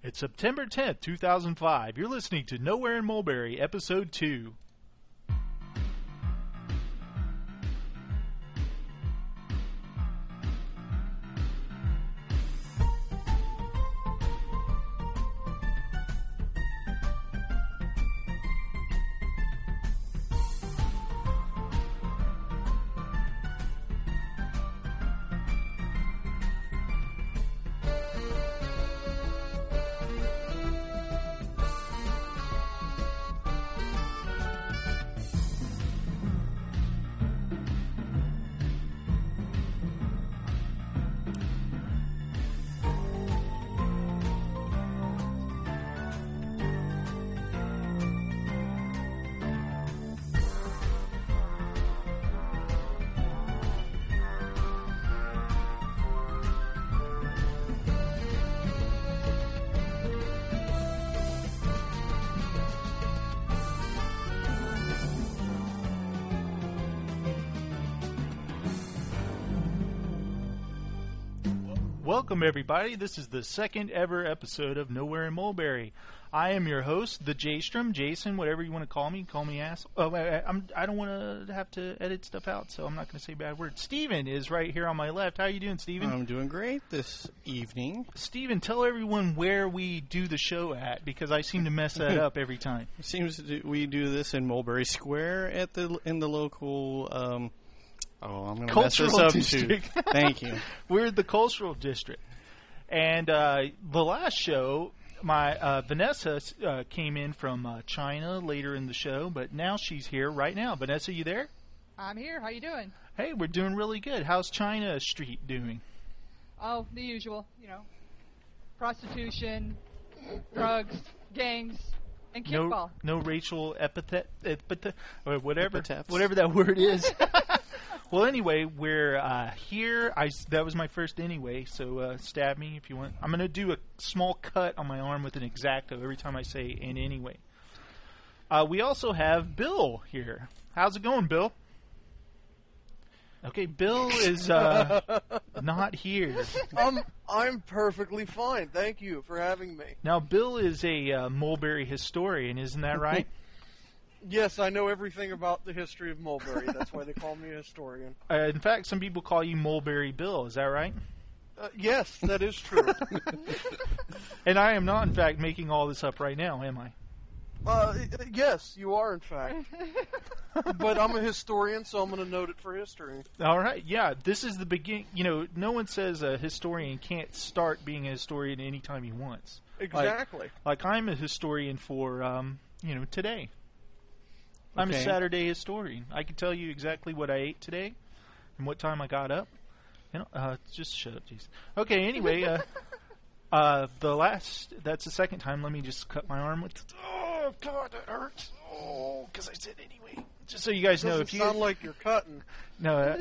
It's September 10th, 2005. You're listening to Nowhere in Mulberry, Episode 2. Welcome, everybody. This is the second ever episode of Nowhere in Mulberry. I am your host, the J-Strom, Jason, whatever you want to call me. Call me ass. Oh, I don't want to have to edit stuff out, so I'm not going to say bad words. Steven is right here on my left. How are you doing, Steven? I'm doing great this evening. Steven, tell everyone where we do the show at, because I seem to mess that up every time. It seems we do this in Mulberry Square in the local. I'm going to mess this up too. Thank you. We're the Cultural District. And the last show, my Vanessa came in from China later in the show, but now she's here right now. Vanessa, you there? I'm here. How you doing? Hey, we're doing really good. How's China Street doing? Oh, the usual, prostitution, drugs, gangs, and kickball. No racial epithet or whatever Epitaphs. Whatever that word is. Well, anyway, we're here. That was my first anyway, so stab me if you want. I'm going to do a small cut on my arm with an X-Acto every time I say an anyway. We also have Bill here. How's it going, Bill? Okay, Bill is not here. I'm perfectly fine. Thank you for having me. Now, Bill is a Mulberry historian, isn't that right? Yes, I know everything about the history of Mulberry. That's why they call me a historian. In fact, some people call you Mulberry Bill. Is that right? Yes, that is true. And I am not, in fact, making all this up right now, am I? Yes, you are, in fact. But I'm a historian, so I'm going to note it for history. All right, yeah, this is the beginning. No one says a historian can't start being a historian anytime he wants. Exactly. Like I'm a historian for, today. I'm a Saturday historian. I can tell you exactly what I ate today and what time I got up. Just shut up, Jason. Okay, anyway, that's the second time. Let me just cut my arm with. Oh God, that hurts. Oh, because I said anyway. Just so you guys know, if you sound like you're cutting. No.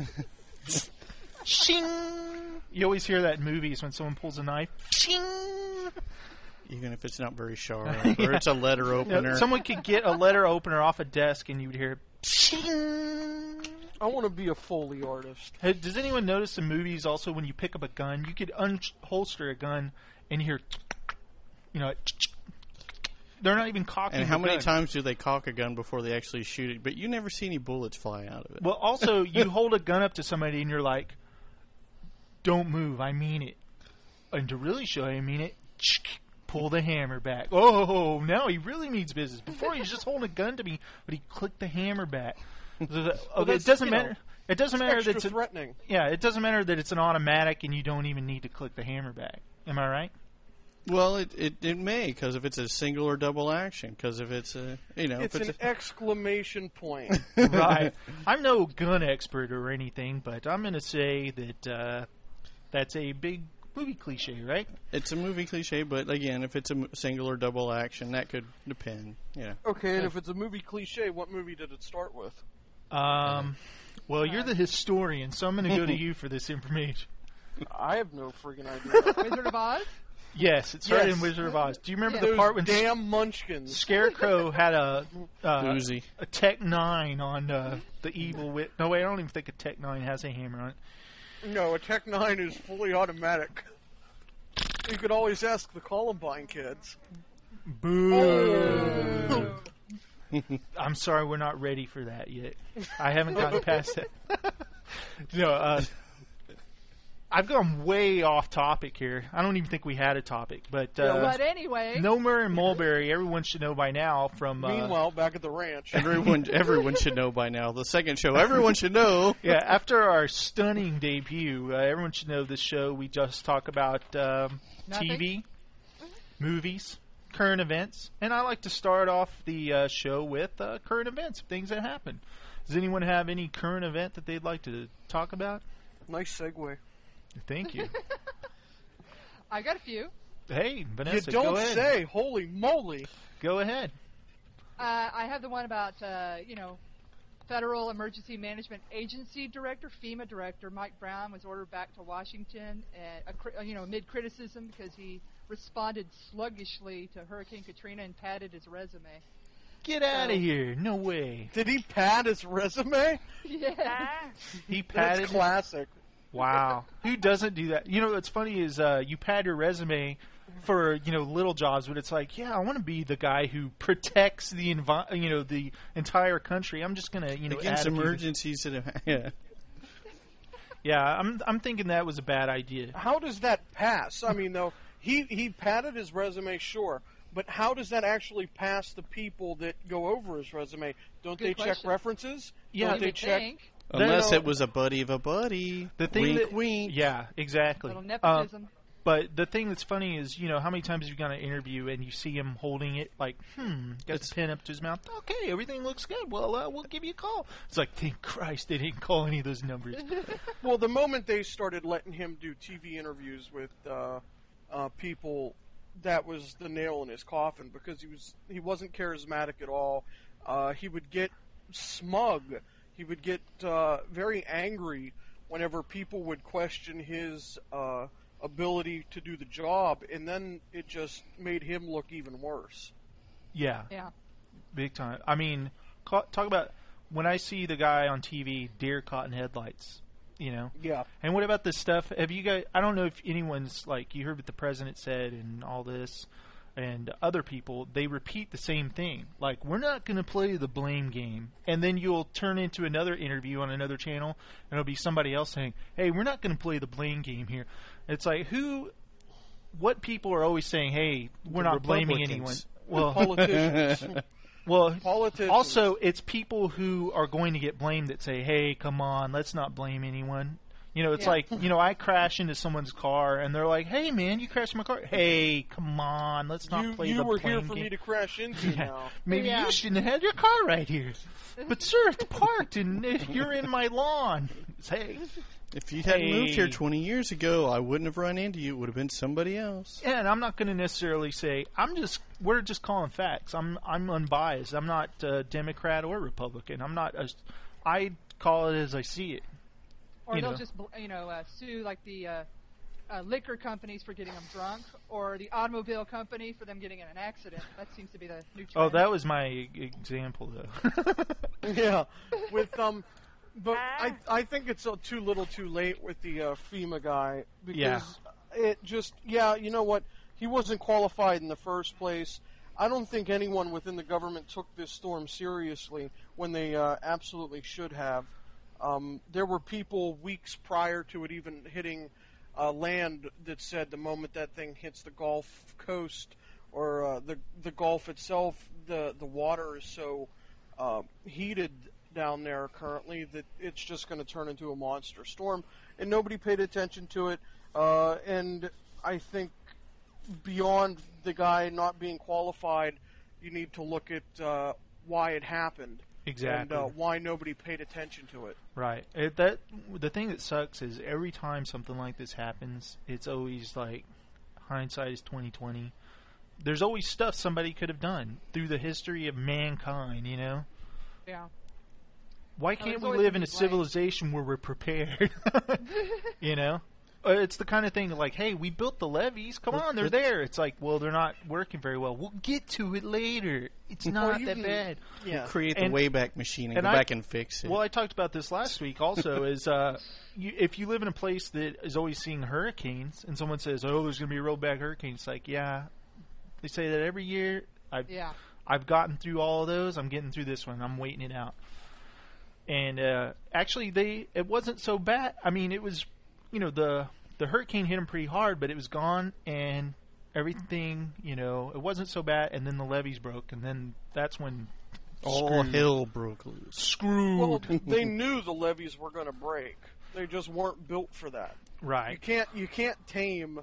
Shing. You always hear that in movies when someone pulls a knife. Shing. Even if it's not very sharp, or it's a letter opener. Someone could get a letter opener off a desk and you would hear Pshing! I want to be a Foley artist. Hey, does anyone notice in movies also when you pick up a gun, you could unholster a gun and you hear, they're not even cocking And how many gun. times do they cock a gun before they actually shoot it? But you never see any bullets fly out of it. Well, also, you hold a gun up to somebody and you're like, don't move, I mean it. And to really show I mean it, pull the hammer back. Oh, now he really means business. Before he was just holding a gun to me, but he clicked the hammer back. Okay, it doesn't matter. It doesn't matter that it's threatening. Yeah, it doesn't matter that it's an automatic and you don't even need to click the hammer back. Am I right? Well, it may, because if it's a single or double action, because if it's a it's an exclamation point. Right. I'm no gun expert or anything, but I'm going to say that that's a big movie cliche, right? It's a movie cliche, but again, if it's a single or double action, that could depend. Yeah. Okay, and if it's a movie cliche, what movie did it start with? Well, you're the historian, so I'm going to go to you for this information. I have no friggin' idea. Wizard of Oz? Yes, it started in Wizard of Oz. Do you remember the Those part when damn munchkins. Scarecrow had a Tech 9 on the evil wit? No, wait, I don't even think a Tech 9 has a hammer on it. No, a Tech 9 is fully automatic. You could always ask the Columbine kids. Boo! Oh. I'm sorry, we're not ready for that yet. I haven't gotten past that. No, I've gone way off topic here. I don't even think we had a topic, but anyway, Nomer and Mulberry, everyone should know by now. From meanwhile, back at the ranch, everyone should know by now. The second show, everyone should know. Yeah, after our stunning debut, everyone should know this show. We just talk about TV, movies, current events, and I like to start off the show with current events, things that happen. Does anyone have any current event that they'd like to talk about? Nice segue. Thank you. I got a few. Hey, Vanessa, you don't go ahead. say. Holy moly. Go ahead. I have the one about, Federal Emergency Management Agency Director, FEMA Director Mike Brown was ordered back to Washington, amid criticism because he responded sluggishly to Hurricane Katrina and padded his resume. Get out of here. No way. Did he pad his resume? Yeah. He padded. That's classic. Wow. Who doesn't do that? You know, what's funny is you pad your resume for, little jobs, but it's like, yeah, I want to be the guy who protects the the entire country. I'm just going to, against emergencies. Yeah, I'm thinking that was a bad idea. How does that pass? I mean, though, he padded his resume, sure, but how does that actually pass the people that go over his resume? Don't Good they question. check references? Yeah, Don't they check? Think. Unless it was a buddy of a buddy. The thing wink, that, wink. Yeah, exactly. Little nepotism. But the thing that's funny is, how many times you've got an interview and you see him holding it like, got his pen up to his mouth. Okay, everything looks good. Well, we'll give you a call. It's like, thank Christ they didn't call any of those numbers. Well, the moment they started letting him do TV interviews with people, that was the nail in his coffin because he wasn't charismatic at all. He would get smug. He would get very angry whenever people would question his ability to do the job, and then it just made him look even worse. Yeah. Yeah. Big time. I mean, talk about when I see the guy on TV, deer caught in headlights, Yeah. And what about this stuff? Have you guys, I don't know if anyone's, like, you heard what the president said and all this, and other people, they repeat the same thing. Like, we're not going to play the blame game. And then you'll turn into another interview on another channel, and it'll be somebody else saying, hey, we're not going to play the blame game here. It's like, what people are always saying, hey, we're not blaming anyone. Well, politicians. Well, politicians. Also, it's people who are going to get blamed that say, hey, come on, let's not blame anyone. It's like, I crash into someone's car, and they're like, hey, man, you crashed my car. Hey, come on, let's not play the blame game. You were here for me to crash into now. Maybe you shouldn't have had your car right here. But, sir, it's parked, and you're in my lawn. Hey. If you hadn't moved here 20 years ago, I wouldn't have run into you. It would have been somebody else. Yeah, and I'm not going to necessarily say, we're just calling facts. I'm unbiased. I'm not Democrat or Republican. I call it as I see it. Or they'll just, sue like the liquor companies for getting them drunk, or the automobile company for them getting in an accident. That seems to be the new trend. Oh, that was my example, though. Yeah, with but I think it's too little, too late with the FEMA guy because it just you know what, he wasn't qualified in the first place. I don't think anyone within the government took this storm seriously when they absolutely should have. There were people weeks prior to it even hitting land that said the moment that thing hits the Gulf Coast or the Gulf itself, the water is so heated down there currently that it's just going to turn into a monster storm, and nobody paid attention to it. And I think beyond the guy not being qualified, you need to look at why it happened. Exactly. And why nobody paid attention to it. Right. The thing that sucks is every time something like this happens, it's always like hindsight is 20/20. There's always stuff somebody could have done through the history of mankind, Yeah. Why can't we live in a civilization where we're prepared? it's the kind of thing like, hey, we built the levees. Come on, they're there. It's like, well, they're not working very well. We'll get to it later. It's not that bad. Yeah. We'll create the Wayback Machine and go back and fix it. Well, I talked about this last week also, is if you live in a place that is always seeing hurricanes and someone says, oh, there's going to be a real bad hurricane, it's like, yeah. They say that every year. I've gotten through all of those. I'm getting through this one. I'm waiting it out. And actually, it wasn't so bad. I mean, it was, the hurricane hit them pretty hard, but it was gone, and everything, it wasn't so bad. And then the levees broke, and then that's when all hell broke loose. Screwed. Well, they knew the levees were going to break. They just weren't built for that. Right. You can't tame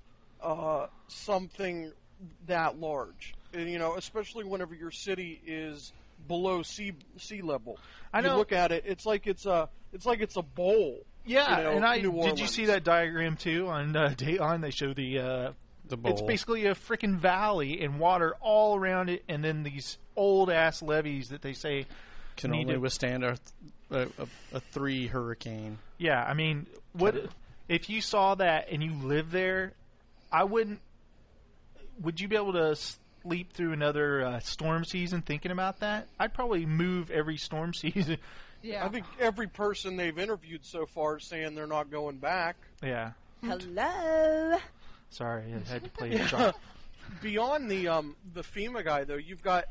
something that large, and, especially whenever your city is below sea level. I know. You look at it; it's like it's a bowl. Yeah, did you see that diagram too on Dateline? They show the bowl. It's basically a freaking valley and water all around it, and then these old ass levees that they say can only withstand a 3 hurricane. Yeah, I mean, if you saw that and you live there? I wouldn't. Would you be able to sleep through another storm season thinking about that? I'd probably move every storm season. Yeah. I think every person they've interviewed so far is saying they're not going back. Yeah. Hello. Sorry, I had to play a shot. Beyond the FEMA guy, though, you've got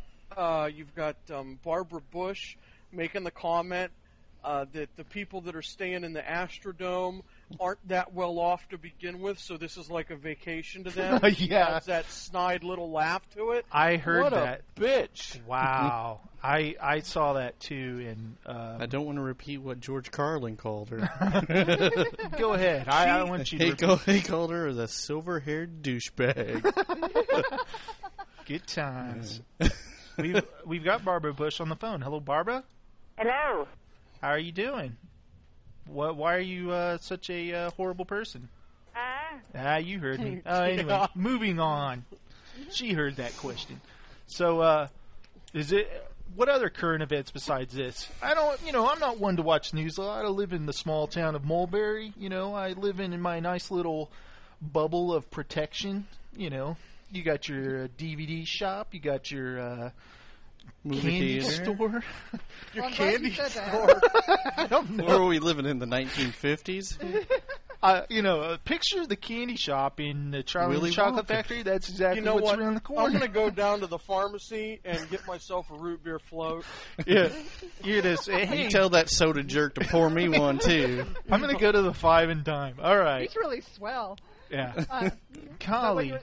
Barbara Bush making the comment that the people that are staying in the Astrodome aren't that well off to begin with, so this is like a vacation to them. Yeah. Adds that snide little laugh to it. I heard that. What a bitch. Wow. I saw that too. And I don't want to repeat what George Carlin called her. Go ahead. I want you to He called her the silver-haired douchebag. Good times. We've got Barbara Bush on the phone. Hello, Barbara. Hello. How are you doing? Why are you such a horrible person? You heard me. Anyway, moving on. She heard that question. So, what other current events besides this? I'm not one to watch news a lot. I live in the small town of Mulberry. I live in my nice little bubble of protection. You got your DVD shop. You got your candy store. Your candy store. I don't know. Where were we living in the 1950s? Picture the candy shop in the Charlie Chocolate Factory. That's exactly what's around the corner. I'm going to go down to the pharmacy and get myself a root beer float. Yeah. You just say, hey. You tell that soda jerk to pour me one, too. I'm going to go to the 5 and dime. All right. He's really swell. Yeah. Golly.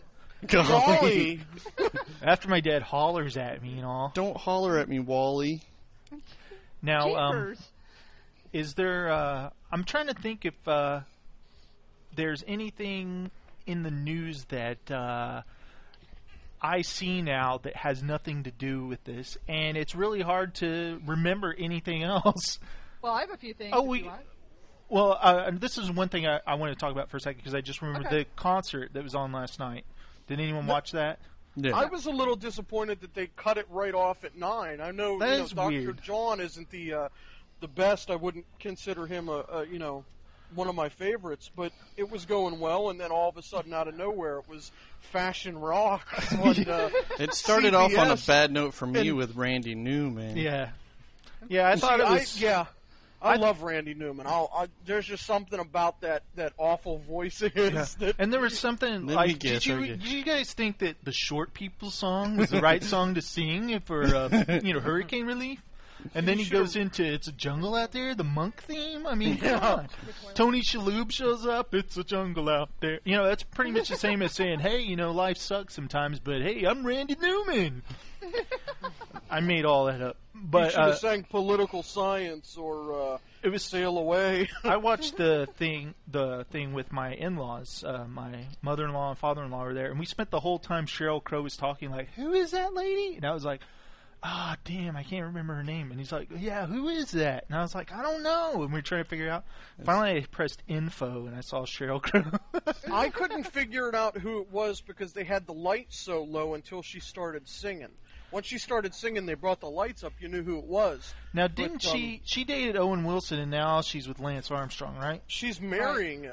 After my dad hollers at me and all. Don't holler at me, Wally. Now, is there... I'm trying to think if there's anything in the news that I see now that has nothing to do with this, and it's really hard to remember anything else. Well, I have a few things. Well, this is one thing I want to talk about for a second, because I just remembered the concert that was on last night. Did anyone watch that? Yeah. I was a little disappointed that they cut it right off at 9. I know, Dr. Weird. John isn't the best. I wouldn't consider him one of my favorites, but it was going well, and then all of a sudden, out of nowhere, it was fashion rock. It started off on a bad note for me with Randy Newman. Yeah, I thought it was. I love Randy Newman. There's just something about that awful voice of his. Yeah. And there was something like, did you guys think that the Short People song was the right song to sing for hurricane relief? And then he goes into "It's a Jungle Out There," the Monk theme. I mean, come on. Tony Shalhoub shows up. It's a jungle out there. That's pretty much the same as saying, "Hey, life sucks sometimes, but hey, I'm Randy Newman." I made all that up. But you should have sang "Political Science" or it was "Sail Away." I watched the thing with my in-laws. My mother-in-law and father-in-law were there, and we spent the whole time Sheryl Crow was talking like, "Who is that lady?" And I was like, damn, I can't remember her name. And he's like, yeah, who is that? And I was like, I don't know. And we were trying to figure it out. Finally, I pressed info, and I saw Sheryl Crow. I couldn't figure it out who it was because they had the lights so low until she started singing. Once she started singing, they brought the lights up. You knew who it was. Now, didn't she dated Owen Wilson, and now she's with Lance Armstrong, right? She's marrying him.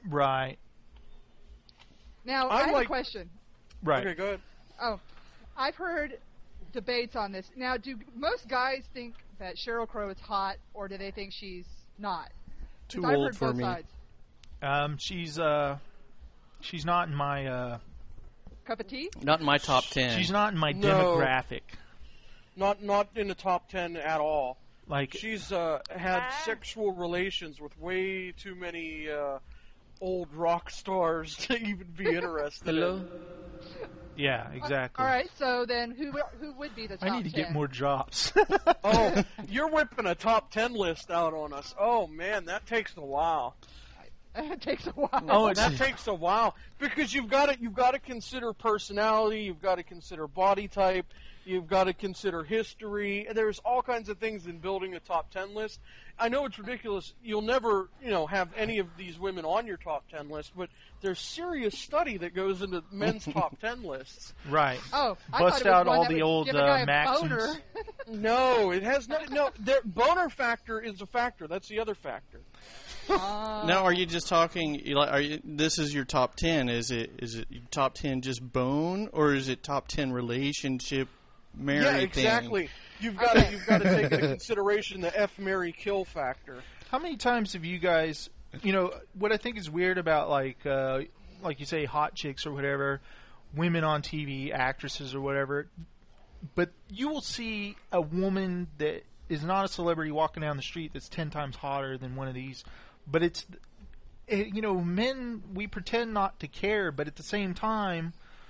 Right. Now, I have a question. Right. Okay, go ahead. Oh, I've heard debates on this. Now, do most guys think that Sheryl Crow is hot, or do they think she's not? Too I've old heard for both me. Sides. She's not in my Cup of tea? Not in my top 10. She's not in my demographic. Not in the top 10 at all. Like she's had sexual relations with way too many old rock stars to even be interested. Hello? In. Yeah, exactly. All right, so then who would be the top 10? I need to get more drops. Oh, you're whipping a top 10 list out on us. Oh man, that takes a while. It takes a while. Oh, that takes a while because you've got to consider personality, you've got to consider body type, you've got to consider history. There's all kinds of things in building a top 10 list. I know it's ridiculous. You'll never, have any of these women on your top 10 list, but there's serious study that goes into men's top 10 lists. Right. Oh, I bust thought it was out one all that the would old give a guy a maxims. boner. No, it has not. No, boner factor is a factor. That's the other factor. Now, are you just talking? This is your top 10? Is it top 10 just bone, or is it top 10 relationship? Marry yeah, exactly. Thing? You've got to take into consideration the F, marry, kill factor. How many times have you guys? What I think is weird about like you say, hot chicks or whatever, women on TV, actresses or whatever, but you will see a woman that is not a celebrity walking down the street that's 10 times hotter than one of these, but it's, men, we pretend not to care, but at the same time,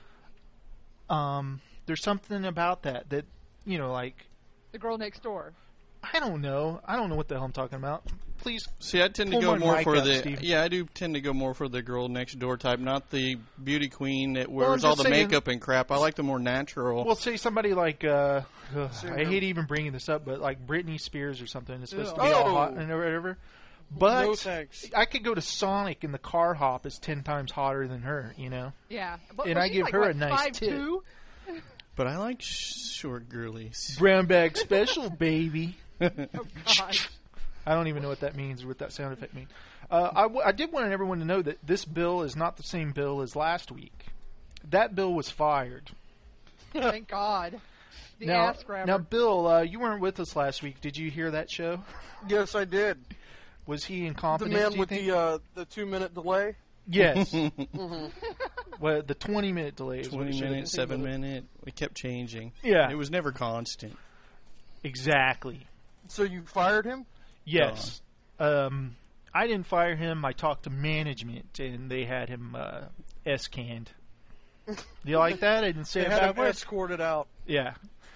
there's something about that, like... The girl next door. I don't know what the hell I'm talking about. Please. See, I tend to go more for I do tend to go more for the girl next door type, not the beauty queen that wears all the makeup and crap. I like the more natural. Well, say somebody like I hate even bringing this up, but like Britney Spears or something is supposed to be all hot and whatever. But no thanks. I could go to Sonic and the car hop is 10 times hotter than her, Yeah. And I give her a nice tip. But I like short girlies. Brown bag special, baby. Oh, God. I don't even know what that means or what that sound effect means. I did want everyone to know that this bill is not the same bill as last week. That bill was fired. Thank God. The ass grabber. Now, Bill, you weren't with us last week. Did you hear that show? Yes, I did. Was he incompetent? The man with the 2-minute delay? Yes. Mm-hmm. Well, the 20-minute delay. 20 minute, 7 minute. We kept changing. Yeah. It was never constant. Exactly. So you fired him? Yes. I didn't fire him. I talked to management, and they had him S-canned. Do you like that? I didn't say they a had bad him word. escorted out. Yeah.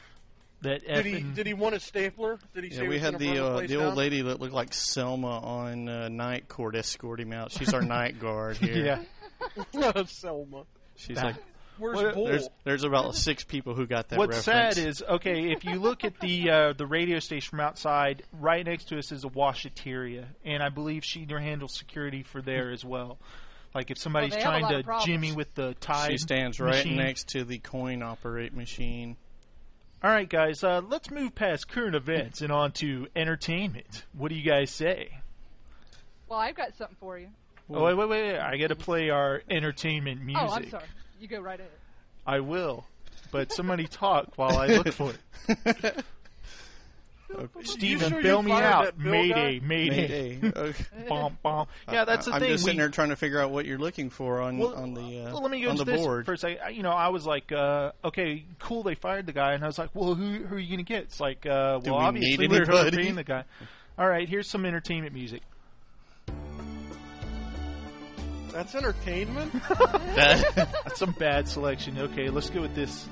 Did he want a stapler? Did he say we had the down? old lady that looked like Selma on Night Court escort him out. She's our night guard here. Yeah. Selma. She's like, where's Bull? There's about 6 people who got that What's reference. sad is, okay, if you look at the radio station from outside, right next to us is a washateria, and I believe she handles security for there as well. Like if somebody's trying to jimmy with the Tide she stands right machine. next to the coin operate machine. All right, guys, let's move past current events and on to entertainment. What do you guys say? Well, I've got something for you. Oh, wait. I got to play our entertainment music. Oh, I'm sorry. You go right ahead. I will, but somebody talk while I look for it. Steven, bail me out. Mayday. Okay. Bomb. Yeah, that's the thing. I'm just sitting there trying to figure out what you're looking for on the let me go on to the this board. first. I was like, okay, cool, they fired the guy, and I was like, well, who are you gonna get? It's like, well, we obviously need we're anybody? paying the guy. All right, here's some entertainment music. That's entertainment? That's some bad selection. Okay, let's go with this.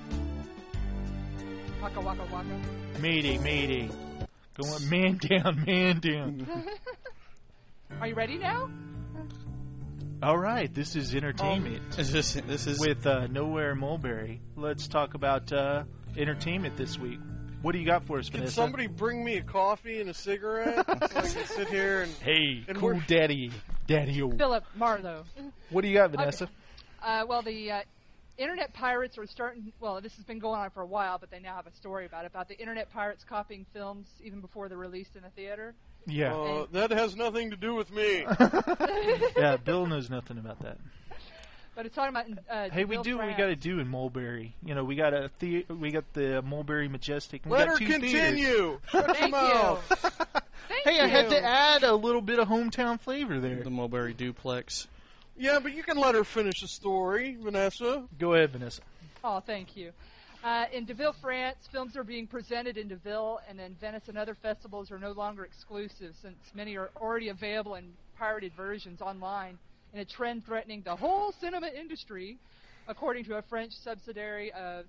Waka waka waka. Mayday. Go on, man down. Are you ready now? All right, this is entertainment. This is with Nowhere Mulberry. Let's talk about entertainment this week. What do you got for us, Vanessa? Can somebody bring me a coffee and a cigarette so I can sit here and... Hey, and cool daddy. Philip Marlowe. What do you got, Vanessa? Okay. Well, the internet pirates are starting... Well, this has been going on for a while, but they now have a story about the internet pirates copying films even before they're released in the theater. Yeah. That has nothing to do with me. Yeah, Bill knows nothing about that. But it's talking about. Hey, we do what we got to do in Mulberry. You know, we got the Mulberry Majestic. And Let we got her 2 continue. Thank you. Hey, I had to add a little bit of hometown flavor there. The Mulberry Duplex. Yeah, but you can let her finish the story, Vanessa. Go ahead, Vanessa. Oh, thank you. In Deauville, France, films are being presented in Deauville, and then Venice and other festivals are no longer exclusive, since many are already available in pirated versions online, in a trend threatening the whole cinema industry, according to a French subsidiary of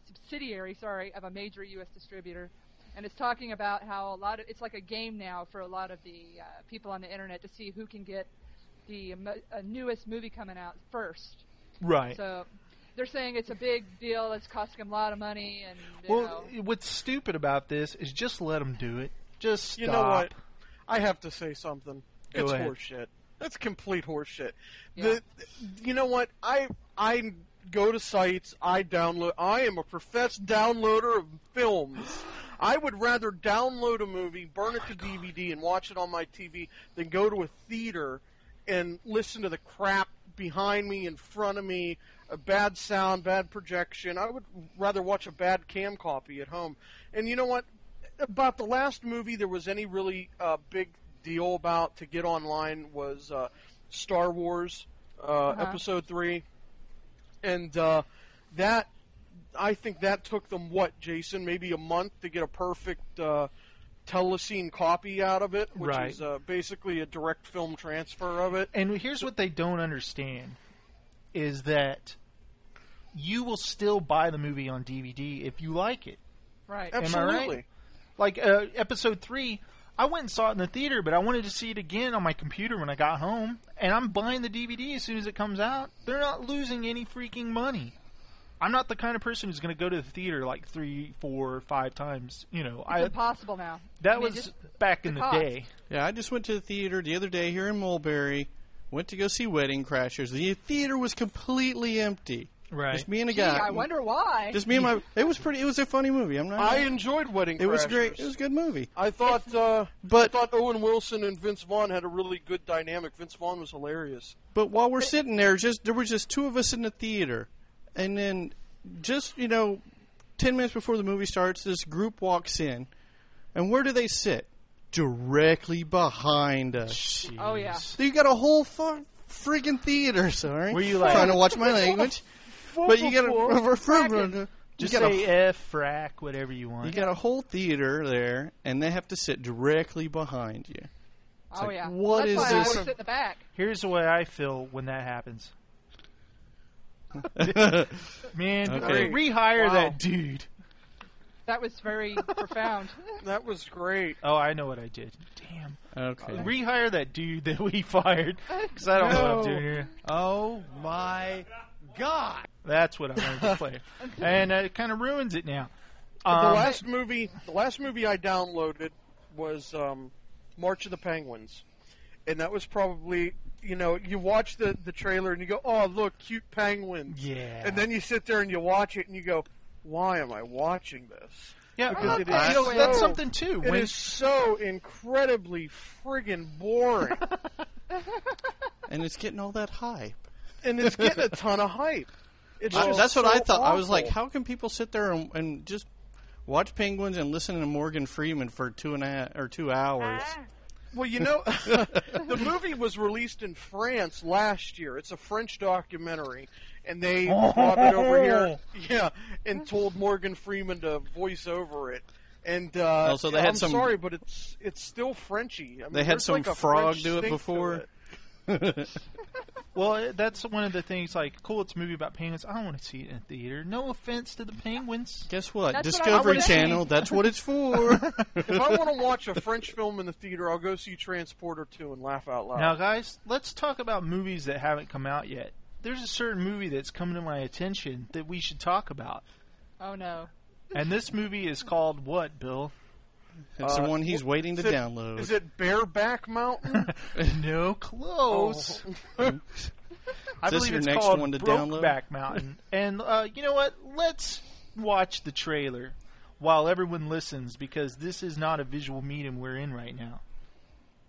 a major U.S. distributor. And it's talking about how it's like a game now for a lot of the people on the internet to see who can get the newest movie coming out first. Right. So they're saying it's a big deal. It's costing them a lot of money. And what's stupid about this is just let them do it. Just stop. You know what? I have to say something. Go it's ahead. horseshit. That's complete horseshit. Yeah. You know what? I go to sites. I download. I am a professed downloader of films. I would rather download a movie, burn it to DVD, and watch it on my TV than go to a theater and listen to the crap behind me, in front of me, a bad sound, bad projection. I would rather watch a bad cam copy at home. And you know what? About the last movie there was any really big deal about to get online was Star Wars Episode 3. And that... I think that took them, Jason, maybe a month to get a perfect telecine copy out of it, which right. is basically a direct film transfer of it. And here's what they don't understand, is that you will still buy the movie on DVD if you like it. Right. Absolutely. Am I right? Like, Episode 3, I went and saw it in the theater, but I wanted to see it again on my computer when I got home, and I'm buying the DVD as soon as it comes out. They're not losing any freaking money. I'm not the kind of person who's going to go to the theater like 3, 4, 5 times. You know, It's impossible now. That was back in the day. Yeah, I just went to the theater the other day here in Mulberry. Went to go see Wedding Crashers. The theater was completely empty. Right. Just me and a Gee, guy. I wonder why. Just me and my. It was a funny movie. I enjoyed Wedding Crashers. It was great. It was a good movie. I thought Owen Wilson and Vince Vaughn had a really good dynamic. Vince Vaughn was hilarious. But while we're sitting there, there were just 2 of us in the theater, and then just 10 minutes before the movie starts, this group walks in, and where do they sit? Directly behind us. Jeez. Oh yeah. So you got a whole friggin' theater. Sorry, Were you like trying to watch my language? But you got a just say F, frack, whatever you want. You got a whole theater there, and they have to sit directly behind you. It's Oh yeah. What That's is why I this? always sit in the back. Here's the way I feel when that happens. Man, Okay. rehire Wow. that dude. That was very profound. That was great. Oh, I know what I did. Damn. Okay. Rehire that dude that we fired, because I don't know what I'm No. doing here. Oh my God! That's what I wanted to play. And it kind of ruins it now. The last movie I downloaded was March of the Penguins, and that was probably you watch the trailer and you go, oh look, cute penguins. Yeah. And then you sit there and you watch it and you go, why am I watching this? Yeah, Because it is that's so- something too. It When- is so incredibly friggin' boring, And it's getting all that hype. and it's getting a ton of hype. It's just That's what so I thought. I was like, awful. how can people sit there and just watch Penguins and listen to Morgan Freeman for 2 hours? Well, the movie was released in France last year. It's a French documentary, and they brought it over here, and told Morgan Freeman to voice over it. And so they had I'm some- sorry, but it's still Frenchy. I mean, They had there's some like a frog French do it stink to before? it. Well, that's one of the things, like, cool, it's a movie about penguins. I don't want to see it in a theater. No offense to the penguins. Guess what? That's what I Discovery was Channel, saying. that's what it's for. If I want to watch a French film in the theater, I'll go see Transporter 2 and laugh out loud. Now, guys, let's talk about movies that haven't come out yet. There's a certain movie that's come to my attention that we should talk about. Oh no. And this movie is called what, Bill? It's the one he's waiting to is it- download. Is it Bareback Mountain? No, close. Oh. I Is this believe your it's next called one to download? Brokeback Mountain. And you know what? Let's watch the trailer while everyone listens, because this is not a visual medium we're in right now.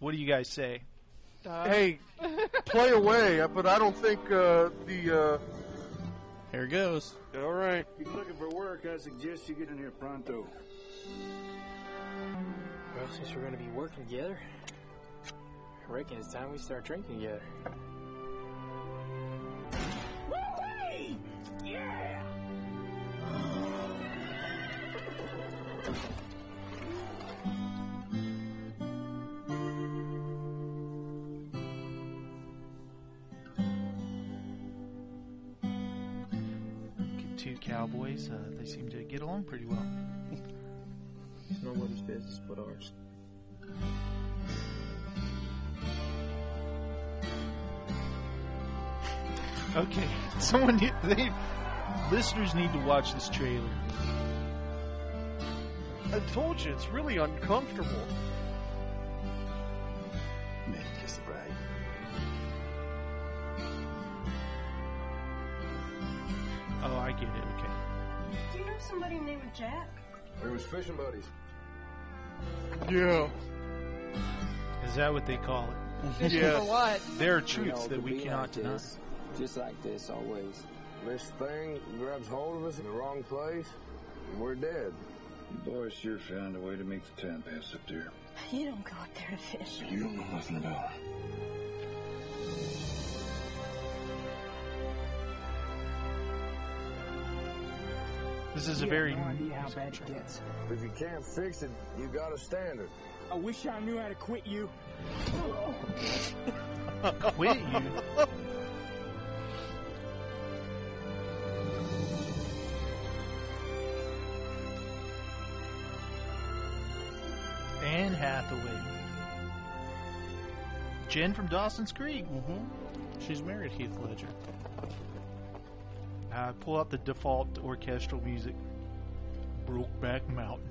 What do you guys say? Hey, play away, but I don't think the... Here it goes. All right. If you're looking for work, I suggest you get in here pronto. Well, since we're going to be working together, I reckon it's time we start drinking together. Woo-wee! Yeah! Two cowboys, they seem to get along pretty well. It's nobody's business but ours. Okay, listeners need to watch this trailer. I told you, it's really uncomfortable. Man, just right. Oh, I get it, okay. Do you know somebody named Jack? We was fishing buddies. Yeah. Is that what they call it? Fishing Yeah. for what? There are truths that we cannot deny. Just like this, always. This thing grabs hold of us in the wrong place, and we're dead. You boys sure found a way to make the time pass up there. You don't go up there to fish. You don't know nothing about it. This is a very... No idea how bad it gets. If you can't fix it, you got a standard. I wish I knew how to quit you. Quit you? Anne Hathaway. Jen from Dawson's Creek. She's married Heath Ledger. Pull out the default orchestral music. Brokeback Mountain.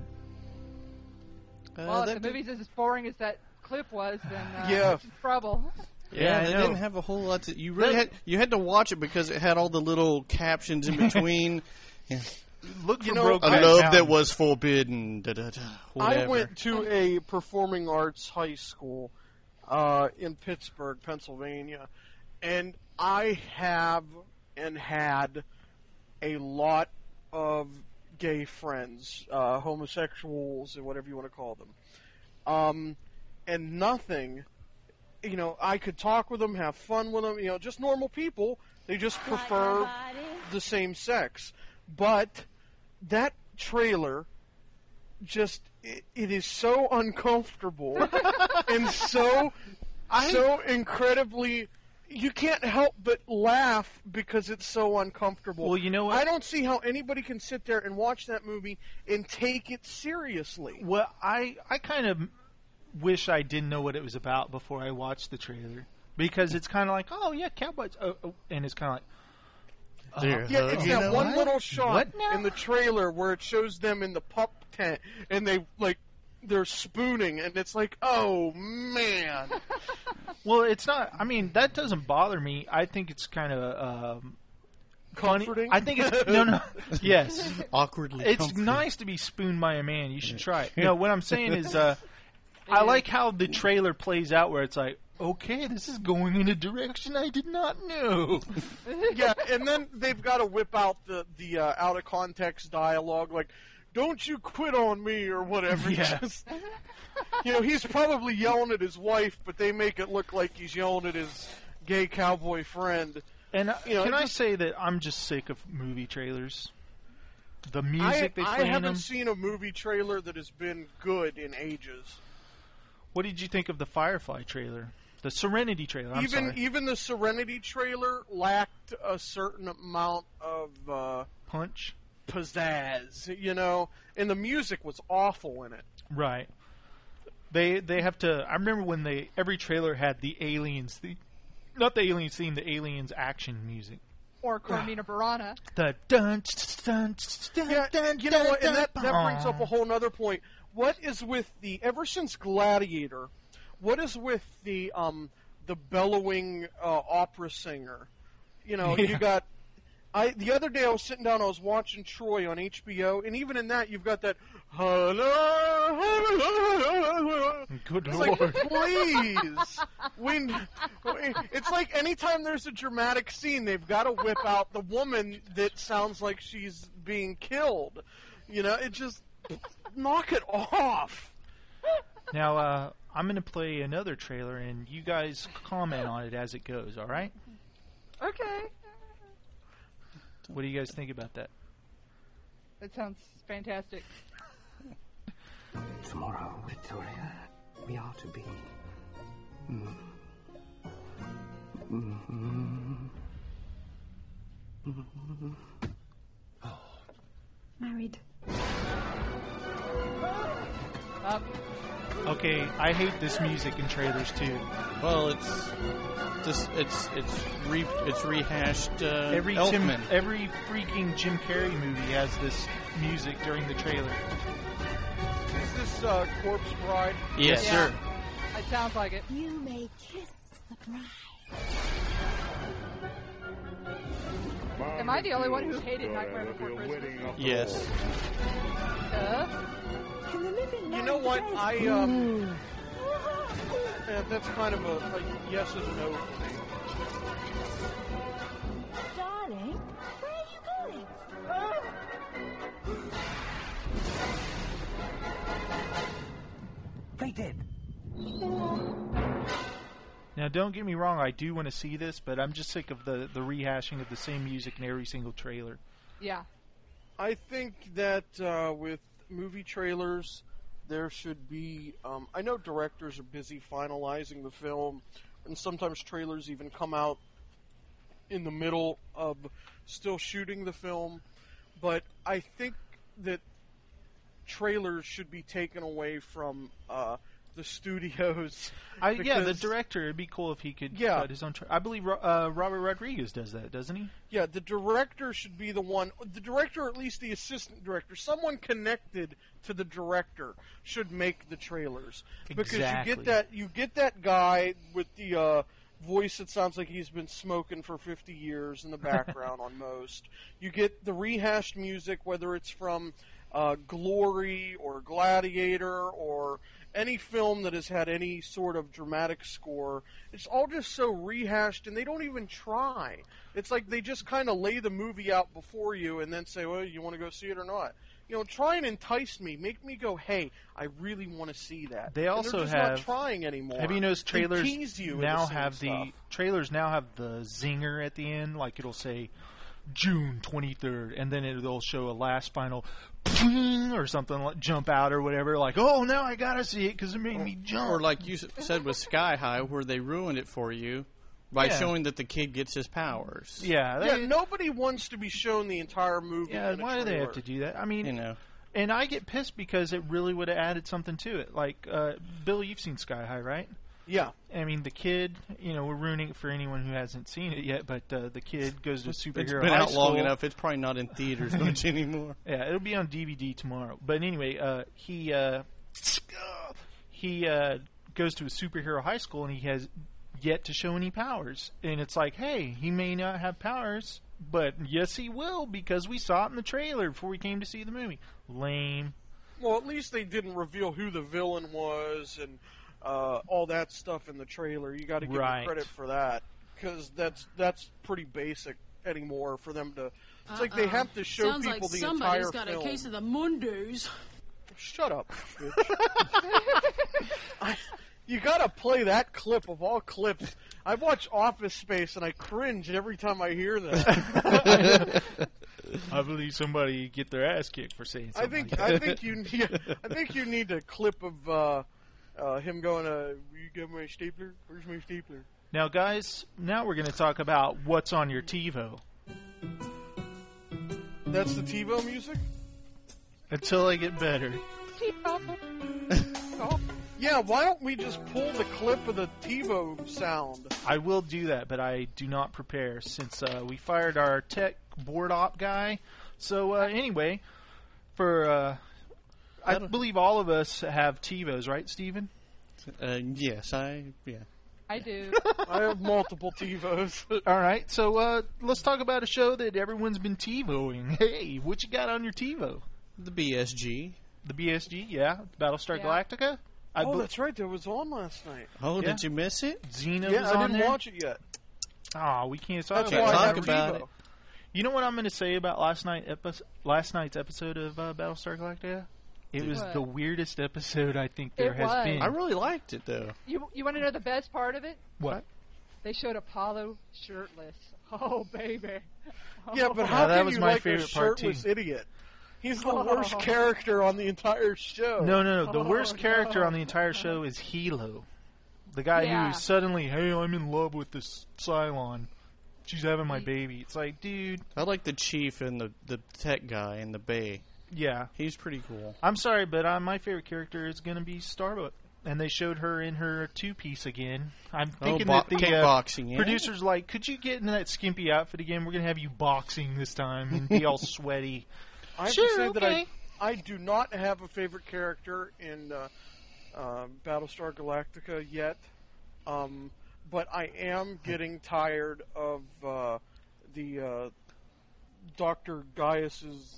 Well, if the movie's as boring as that clip was, then Yeah. it's trouble. Yeah, I they know. didn't have a whole lot to. You really had to watch it because it had all the little captions in between. Yeah. Look for You know, Brokeback A love Mountain. that was forbidden. Da, da, da, whatever. I went to a performing arts high school in Pittsburgh, Pennsylvania, and I have and had a lot of gay friends, homosexuals, or whatever you want to call them. And nothing, I could talk with them, have fun with them, just normal people. They just prefer the same sex. But that trailer just, it is so uncomfortable and so incredibly, you can't help but laugh because it's so uncomfortable. Well, you know what? I don't see how anybody can sit there and watch that movie and take it seriously. Well, I kind of wish I didn't know what it was about before I watched the trailer. Because it's kind of like, oh, yeah, cowboys. And it's kind of like, Yeah, it's that one little shot What now? in the trailer where it shows them in the pup tent and they're spooning and it's like, oh man. well, it's not. I mean, that doesn't bother me. I think it's kind of funny. Comforting? I think it's no. Yes, Awkwardly. it's comforting. nice to be spooned by a man. You should try it. No, what I'm saying is, I like how the trailer plays out where it's like, okay, this is going in a direction I did not know. Yeah, and then they've got to whip out the out of context dialogue like, "Don't you quit on me" or whatever. Yeah. Just, he's probably yelling at his wife, but they make it look like he's yelling at his gay cowboy friend. And can I just- say that I'm just sick of movie trailers? The music they play I in haven't them. seen a movie trailer that has been good in ages. What did you think of the Firefly trailer? The Serenity trailer. I'm sorry. Even the Serenity trailer lacked a certain amount of Punch. pizzazz, and the music was awful in it. Right. They have to. I remember when every trailer had the aliens theme, not the aliens theme, the aliens action music. Or Carmina Burana. The dun dun dun Yeah, dun. you know what? And that dun, brings up a whole other point. What is with ever since Gladiator? What is with the bellowing opera singer? You Yeah. The other day I was sitting down, I was watching Troy on HBO, and even in that you've got that hello. Good it's Lord. like, please. It's like anytime there's a dramatic scene, they've got to whip out the woman that sounds like she's being killed. It just knock it off. Now, I'm going to play another trailer, and you guys comment on it as it goes, all right? Okay. What do you guys think about that? That sounds fantastic. Tomorrow, Victoria, we are to be... Married. Okay, I hate this music in trailers too. Well, it's rehashed. Every Elfman. every freaking Jim Carrey movie has this music during the trailer. Is this Corpse Bride? Yes, Yeah. sir. It sounds like it. You may kiss the bride. Am I the only one who hated Nightmare Before Christmas? Yes. You know what? That's kind of a yes and no for me. Darling, where are you going? They did. Now, don't get me wrong, I do want to see this, but I'm just sick of the rehashing of the same music in every single trailer. Yeah. I think that with movie trailers, there should be... I know directors are busy finalizing the film, and sometimes trailers even come out in the middle of still shooting the film, but I think that trailers should be taken away from the studios. Yeah, the director, it'd be cool if he could cut his own... I believe Robert Rodriguez does that, doesn't he? Yeah, the director should be the one... The director, or at least the assistant director, someone connected to the director should make the trailers. Because you get that guy with the voice that sounds like he's been smoking for 50 years in the background on most. You get the rehashed music, whether it's from Glory or Gladiator or any film that has had any sort of dramatic score. It's all just so rehashed, and they don't even try. It's like they just kind of lay the movie out before you and then say, well, you want to go see it or not? Try and entice me. Make me go, hey, I really want to see that. They also and they're just not trying anymore. Have you noticed trailers tease you now have trailers now have the zinger at the end? Like it'll say June 23rd, and then it'll show a last final or something like jump out or whatever. Like, oh, now I gotta see it because it made me jump. Or like you said with Sky High, where they ruined it for you by showing that the kid gets his powers. Yeah, nobody wants to be shown the entire movie. Yeah, why do they have to do that? I mean, and I get pissed because it really would have added something to it. Like, Bill, you've seen Sky High, right? Yeah. I mean, the kid, we're ruining it for anyone who hasn't seen it yet, but the kid goes to superhero high school. It's been out long enough. It's probably not in theaters much anymore. Yeah, it'll be on DVD tomorrow. But anyway, he goes to a superhero high school, and he has yet to show any powers. And it's like, hey, he may not have powers, but yes, he will, because we saw it in the trailer before we came to see the movie. Lame. Well, at least they didn't reveal who the villain was and all that stuff in the trailer. You got to give them credit for that, because that's pretty basic anymore for them to. It's like they have to show Sounds people like the entire film. Somebody's got a case of the Mundus. Shut up, bitch. You got to play that clip of all clips. I watch Office Space and I cringe every time I hear that. I believe somebody get their ass kicked for saying something. I think you need a clip of him going, you got my stapler? Where's my stapler? Now, guys, now we're going to talk about what's on your TiVo. That's the TiVo music? Until I get better. Yeah, why don't we just pull the clip of the TiVo sound? I will do that, but I do not prepare since we fired our tech board op guy. So anyway, I believe all of us have TiVos, right, Steven? Yes, yeah. I do. I have multiple TiVos. All right, so let's talk about a show that everyone's been TiVoing. Hey, what you got on your TiVo? The BSG. The BSG, yeah. Battlestar Galactica? That's right. That was on last night. Oh, did you miss it? Xena yeah, was on I didn't there? watch it yet. Oh, we can't talk That's why I have about TiVo. it. You know what I'm going to say about last night's episode of Battlestar Galactica? It was the weirdest episode I think there has been. I really liked it, though. You want to know the best part of it? What? They showed Apollo shirtless. Oh, baby. Yeah, but how that can was you my like a favorite part, too. shirtless idiot? He's the worst character on the entire show. No. The worst character on the entire show is Hilo. The guy who suddenly, hey, I'm in love with this Cylon. She's having my baby. It's like, dude. I like the chief and the tech guy in the bay. Yeah. He's pretty cool. I'm sorry, but my favorite character is going to be Starbuck. And they showed her in her two-piece again. I'm thinking that the kickboxing, producers like, could you get in that skimpy outfit again? We're going to have you boxing this time and be all sweaty. I have to say that I do not have a favorite character in Battlestar Galactica yet. But I am getting tired of the Dr. Gaius's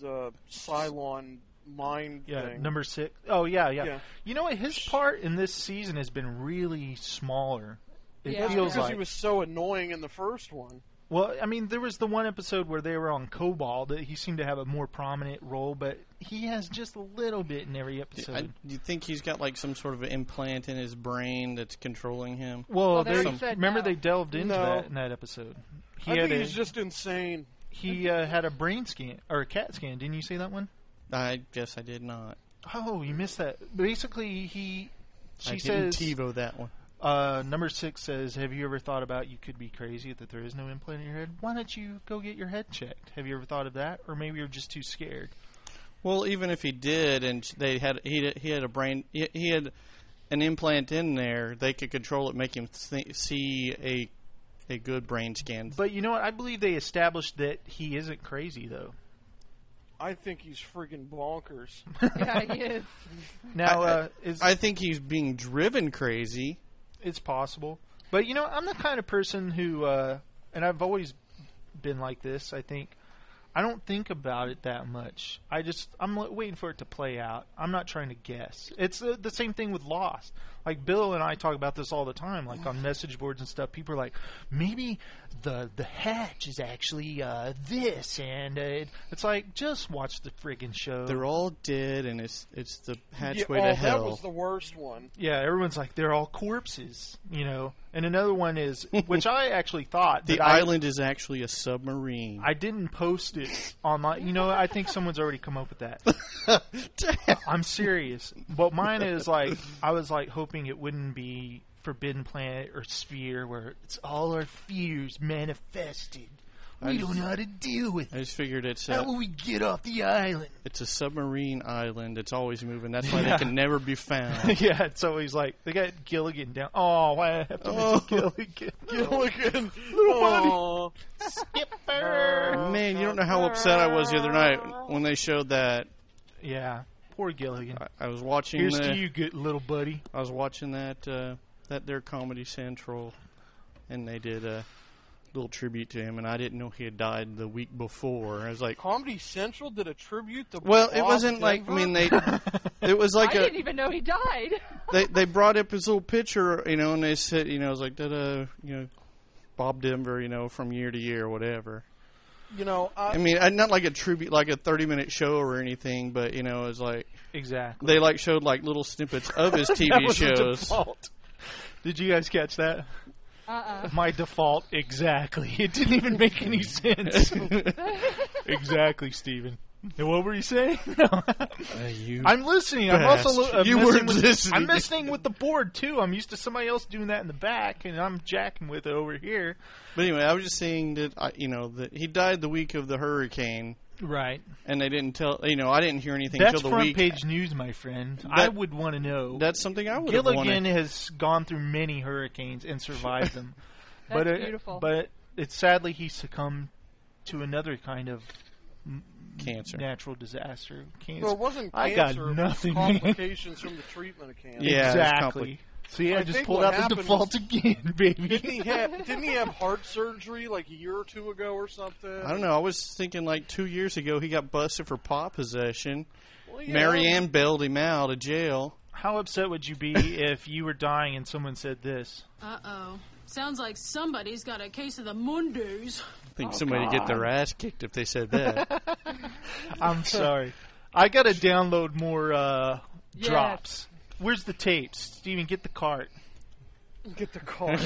Cylon mind thing. Number 6. Oh, yeah. You know what? His part in this season has been really smaller. It feels because like he was so annoying in the first one. Well, I mean, there was the one episode where they were on Cobalt that he seemed to have a more prominent role, but he has just a little bit in every episode. Do you think he's got like some sort of implant in his brain that's controlling him? Well, remember they delved into that in that episode. I think he's just insane. He had a brain scan, or a CAT scan. Didn't you see that one? I guess I did not. Oh, you missed that. Basically, she I says... didn't TiVo that one. Number 6 says, have you ever thought about you could be crazy, that there is no implant in your head? Why don't you go get your head checked? Have you ever thought of that? Or maybe you're just too scared. Well, even if he did, and he had a brain, he had an implant in there, they could control it, make him see a good brain scan. But you know what? I believe they established that he isn't crazy, though. I think he's friggin' bonkers. Yeah, he is. Now, I think he's being driven crazy. It's possible. But, you know, I'm the kind of person who, and I've always been like this, I think, I don't think about it that much. I'm waiting for it to play out. I'm not trying to guess. It's the same thing with Lost. Like, Bill and I talk about this all the time, like on message boards and stuff. People are like, maybe the hatch is actually this, and it's like, just watch the friggin' show. They're all dead, and it's the hatchway to hell. That was the worst one. Yeah, everyone's like, they're all corpses, you know. And another one is, which I actually thought... The island is actually a submarine. I didn't post it online. You know, I think someone's already come up with that. I'm serious. But mine is like, I was like hoping it wouldn't be Forbidden Planet or Sphere, where it's all our fears manifested. We don't know how to deal with it. I just figured it's... How will we get off the island? It's a submarine island. It's always moving. That's why they can never be found. Yeah, it's always like, they got Gilligan down. Oh, why I have to mention Gilligan? Gilligan. Little buddy. Skipper. Man, you don't know how upset I was the other night when they showed that. Yeah, poor Gilligan. I was watching... Here's to you, good little buddy. I was watching that their Comedy Central, and they did a little tribute to him, and I didn't know he had died the week before. I was like, Comedy Central did a tribute to well, Bob it wasn't Denver? like, I mean, it was like I didn't even know he died. They brought up his little picture, you know, and they said, you know, it was like, you know, Bob Denver, you know, from year to year, whatever. You know, I mean, not like a tribute, like a 30-minute show or anything, but, you know, it was like... Exactly. They, like, showed, like, little snippets of his TV that was shows. The default. Did you guys catch that? My default, exactly. It didn't even make any sense. Exactly, Steven. What were you saying? No. I'm listening. I'm also listening. I'm listening with the board too. I'm used to somebody else doing that in the back, and I'm jacking with it over here. But anyway, I was just saying that you know, that he died the week of the hurricane, right? And they didn't tell. You know, I didn't hear anything until the week. That's front page news, my friend. I would want to know. That's something I would. Gilligan has gone through many hurricanes and survived them. That's beautiful. But it's sadly he succumbed to another kind of cancer, natural disaster. Cancer. Well, it wasn't cancer. I got nothing. It was complications from the treatment of cancer. Yeah, exactly. See, I just pulled out the default again, baby. Didn't he have heart surgery like a year or two ago or something? I don't know. I was thinking like 2 years ago he got busted for pot possession. Well, yeah. Marianne bailed him out of jail. How upset would you be if you were dying and someone said this? Uh-oh. Sounds like somebody's got a case of the Mondays. I think somebody would get their ass kicked if they said that. I'm sorry. I got to download more drops. Where's the tapes? Steven, get the cart. Get the cart.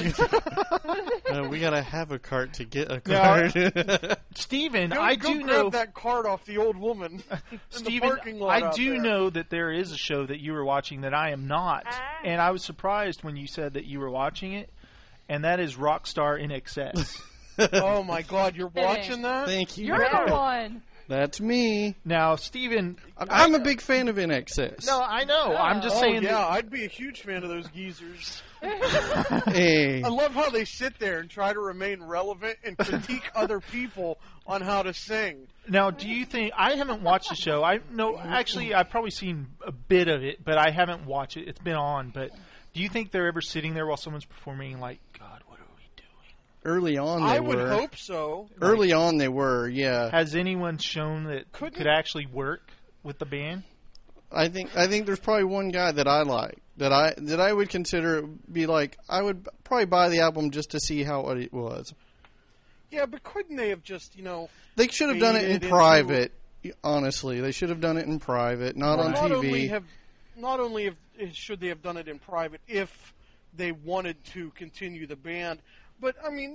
We gotta have a cart to get a cart. Steven, I do know. Grab that cart off the old woman. Steven, I do know that there is a show that you were watching that I am not, and I was surprised when you said that you were watching it, and that is Rockstar in Excess. Oh my God, you're watching that? Thank you. You're the one. That's me. Now, Steven... I'm a big fan of INXS. No, I know. I'm just saying... Yeah, I'd be a huge fan of those geezers. Hey. I love how they sit there and try to remain relevant and critique other people on how to sing. Now, do you think... I haven't watched the show. Actually, I've probably seen a bit of it, but I haven't watched it. It's been on, but do you think they're ever sitting there while someone's performing like, God, what are we doing? Early on, they were. I would hope so. Early on, they were, yeah. Has anyone shown that could actually work with the band? I think there's probably one guy that I like that I would consider be like I would probably buy the album just to see how it was. Yeah, but couldn't they have just They should have done it in private. Honestly, they should have done it in private, not on TV. Not only should they have done it in private if they wanted to continue the band, but I mean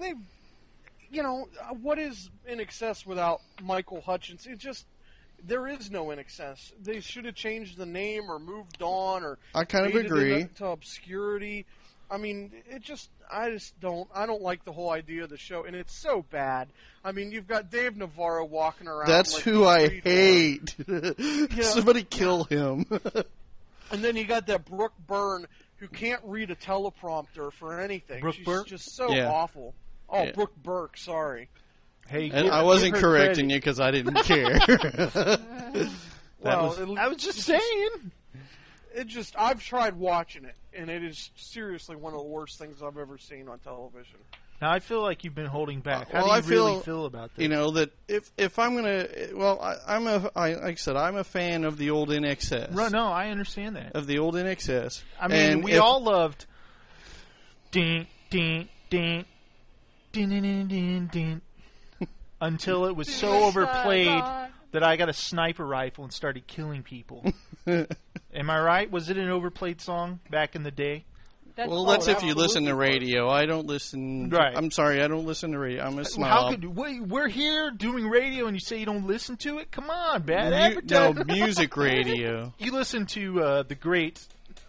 what is INXS without Michael Hutchence? There is no INXS. They should have changed the name or moved on or I kind of agree to obscurity. I mean, I don't like the whole idea of the show, and it's so bad. I mean, you've got Dave Navarro walking around. That's who I hate. Somebody kill him. And then you got that Brooke Byrne who can't read a teleprompter for anything. She's just so awful. Oh, yeah. Brooke Burke, sorry. Hey, and I wasn't correcting you because I didn't care. I was just saying. I've tried watching it, and it is seriously one of the worst things I've ever seen on television. Now, I feel like you've been holding back. How do you really feel about this? You know, that if I'm going to... Well, like I said, I'm a fan of the old INXS. Right, no, I understand that. Of the old INXS. I mean, we all loved... Ding, ding, ding, ding, ding, ding, ding, ding, until it was so overplayed that I got a sniper rifle and started killing people. Am I right? Was it an overplayed song back in the day? That's if you listen to radio. I don't listen. Right. I'm sorry, I don't listen to radio. I'm a snob. We're here doing radio, and you say you don't listen to it? Come on, bad advertising. No, music radio. You listen to the great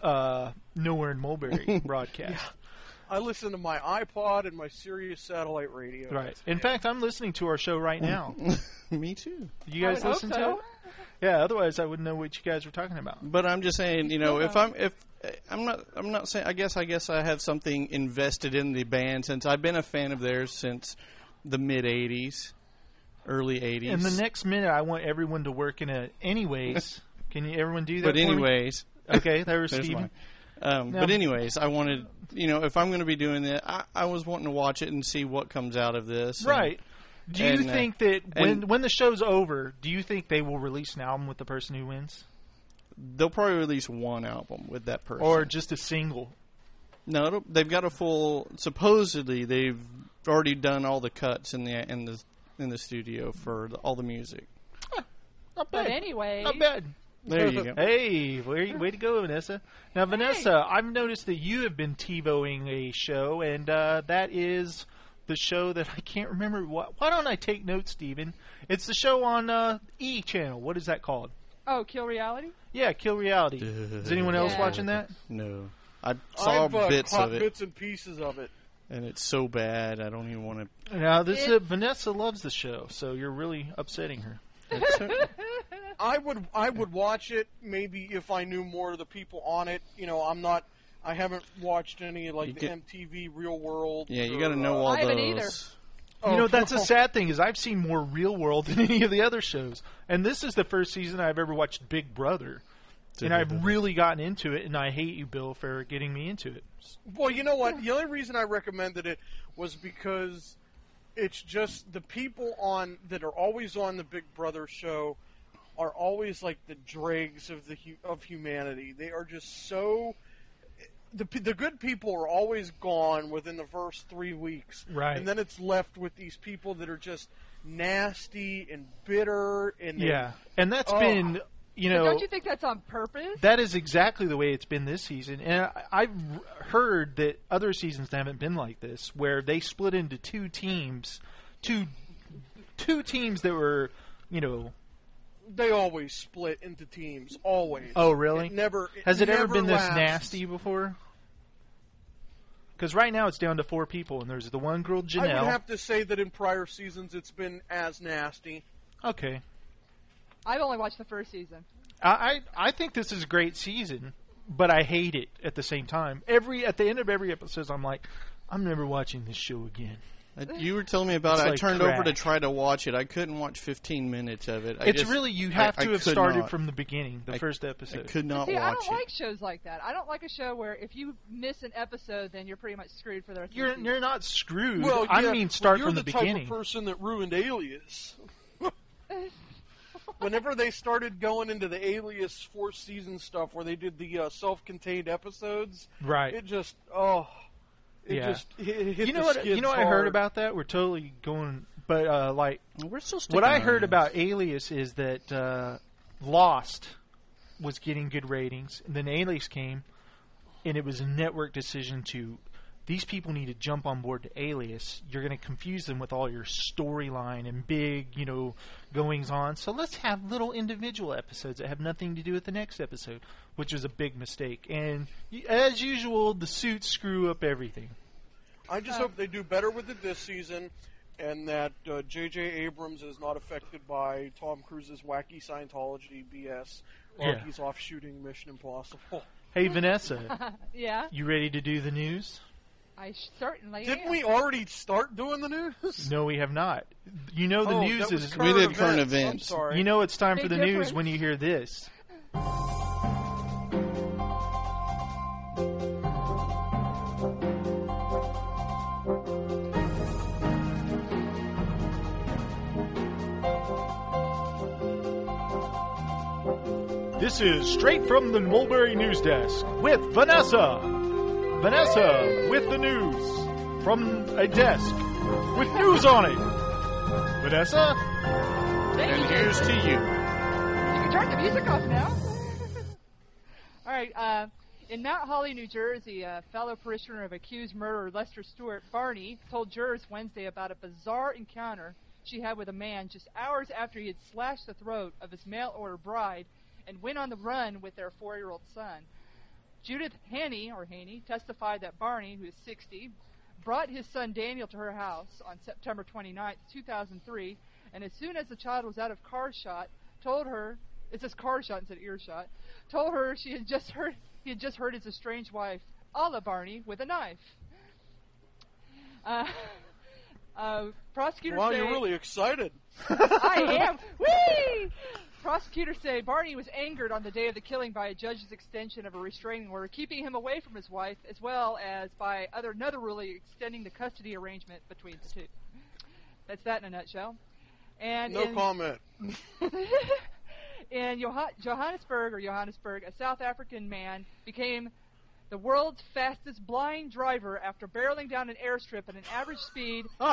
Nowhere in Mulberry broadcast. Yeah. I listen to my iPod and my Sirius satellite radio. Right. In fact, I'm listening to our show right now. Me too. You guys listen to it? Yeah. Otherwise, I wouldn't know what you guys were talking about. But I'm just saying, if I'm not saying. I guess I have something invested in the band since I've been a fan of theirs since the mid '80s, early '80s. In the next minute, I want everyone to work in a. Anyways, can you everyone do that? But anyways, okay, there was Steven. But anyways, I wanted, if I'm going to be doing that, I was wanting to watch it and see what comes out of this. Right. Do you think that when the show's over, do you think they will release an album with the person who wins? They'll probably release one album with that person. Or just a single? No, they've got a full. Supposedly, they've already done all the cuts in the studio for all the music. Not bad. But anyway, not bad. There you go. Hey, way to go, Vanessa. Now, Vanessa, I've noticed that you have been TiVoing a show, and that is the show that I can't remember. Why don't I take notes, Steven? It's the show on E! Channel. What is that called? Oh, Kill Reality? Yeah, Kill Reality. Is anyone else watching that? No. I saw bits of it. Bits and pieces of it. And it's so bad, I don't even want to... Now, Vanessa loves the show, so you're really upsetting her. I would watch it maybe if I knew more of the people on it. I haven't watched any the MTV Real World. Yeah, you got to know all those. I haven't either. That's a sad thing is I've seen more Real World than any of the other shows. And this is the first season I've ever watched Big Brother. And I've really gotten into it, and I hate you, Bill, for getting me into it. Well, you know what? The only reason I recommended it was because it's just the people that are always on the Big Brother show are always like the dregs of humanity. They are just so... The good people are always gone within the first 3 weeks. Right. And then it's left with these people that are just nasty and bitter. And and that's been... But don't you think that's on purpose? That is exactly the way it's been this season. And I've heard that other seasons haven't been like this, where they split into two teams, two teams that were, They always split into teams, always. Oh, really? Has it ever been lasts. this nasty before? Because right now it's down to 4 people, and there's the one girl, Janelle. I would have to say that in prior seasons it's been as nasty. Okay. I've only watched the first season. I think this is a great season, but I hate it at the same time. At the end of every episode, I'm like, I'm never watching this show again. You were telling me about it. I turned crack. over to try to watch it. I couldn't watch 15 minutes of it. You have to have started from the beginning, the first episode. I could not watch it. I don't like shows like that. I don't like a show where if you miss an episode, then you're pretty much screwed for the rest of the season. You're not screwed. Well, I mean, start you're from the beginning. You're the type of person that ruined Alias. Whenever they started going into the Alias 4th season stuff where they did the self-contained episodes, right? It just hit you know the what? skids You know what I hard. heard about that? We're totally going, but we're still what I heard about Alias is that Lost was getting good ratings, and then Alias came, and it was a network decision to. These people need to jump on board to Alias. You're going to confuse them with all your storyline and big, goings on. So let's have little individual episodes that have nothing to do with the next episode, which was a big mistake. And as usual, the suits screw up everything. I just hope they do better with it this season, and that J.J. Abrams is not affected by Tom Cruise's wacky Scientology BS while he's off shooting Mission Impossible. Hey, Vanessa. Yeah? You ready to do the news? I certainly Didn't am. we already start doing the news? No, we have not. The news is... We did current events. I'm sorry. It's time for the difference. news when you hear this. This is straight from the Mulberry News Desk with Vanessa. Vanessa with the news from a desk with news on it. Vanessa? Thank you, here's to you. You can turn the music off now. All right. In Mount Holly, New Jersey, a fellow parishioner of accused murderer Lester Stewart, Barney, told jurors Wednesday about a bizarre encounter she had with a man just hours after he had slashed the throat of his mail-order bride and went on the run with their 4-year-old son. Judith Haney testified that Barney, who is 60, brought his son Daniel to her house on September 29, 2003, and as soon as the child was out of car shot, told her, it says car shot instead of earshot, told her he had just hurt his estranged wife, a la Barney, with a knife. Prosecutors wow, say... you're really excited. I am. Whee! Prosecutors say Barney was angered on the day of the killing by a judge's extension of a restraining order, keeping him away from his wife, as well as by another ruling extending the custody arrangement between the two. That's that in a nutshell. And no comment. In Johannesburg, a South African man became the world's fastest blind driver after barreling down an airstrip at an average speed of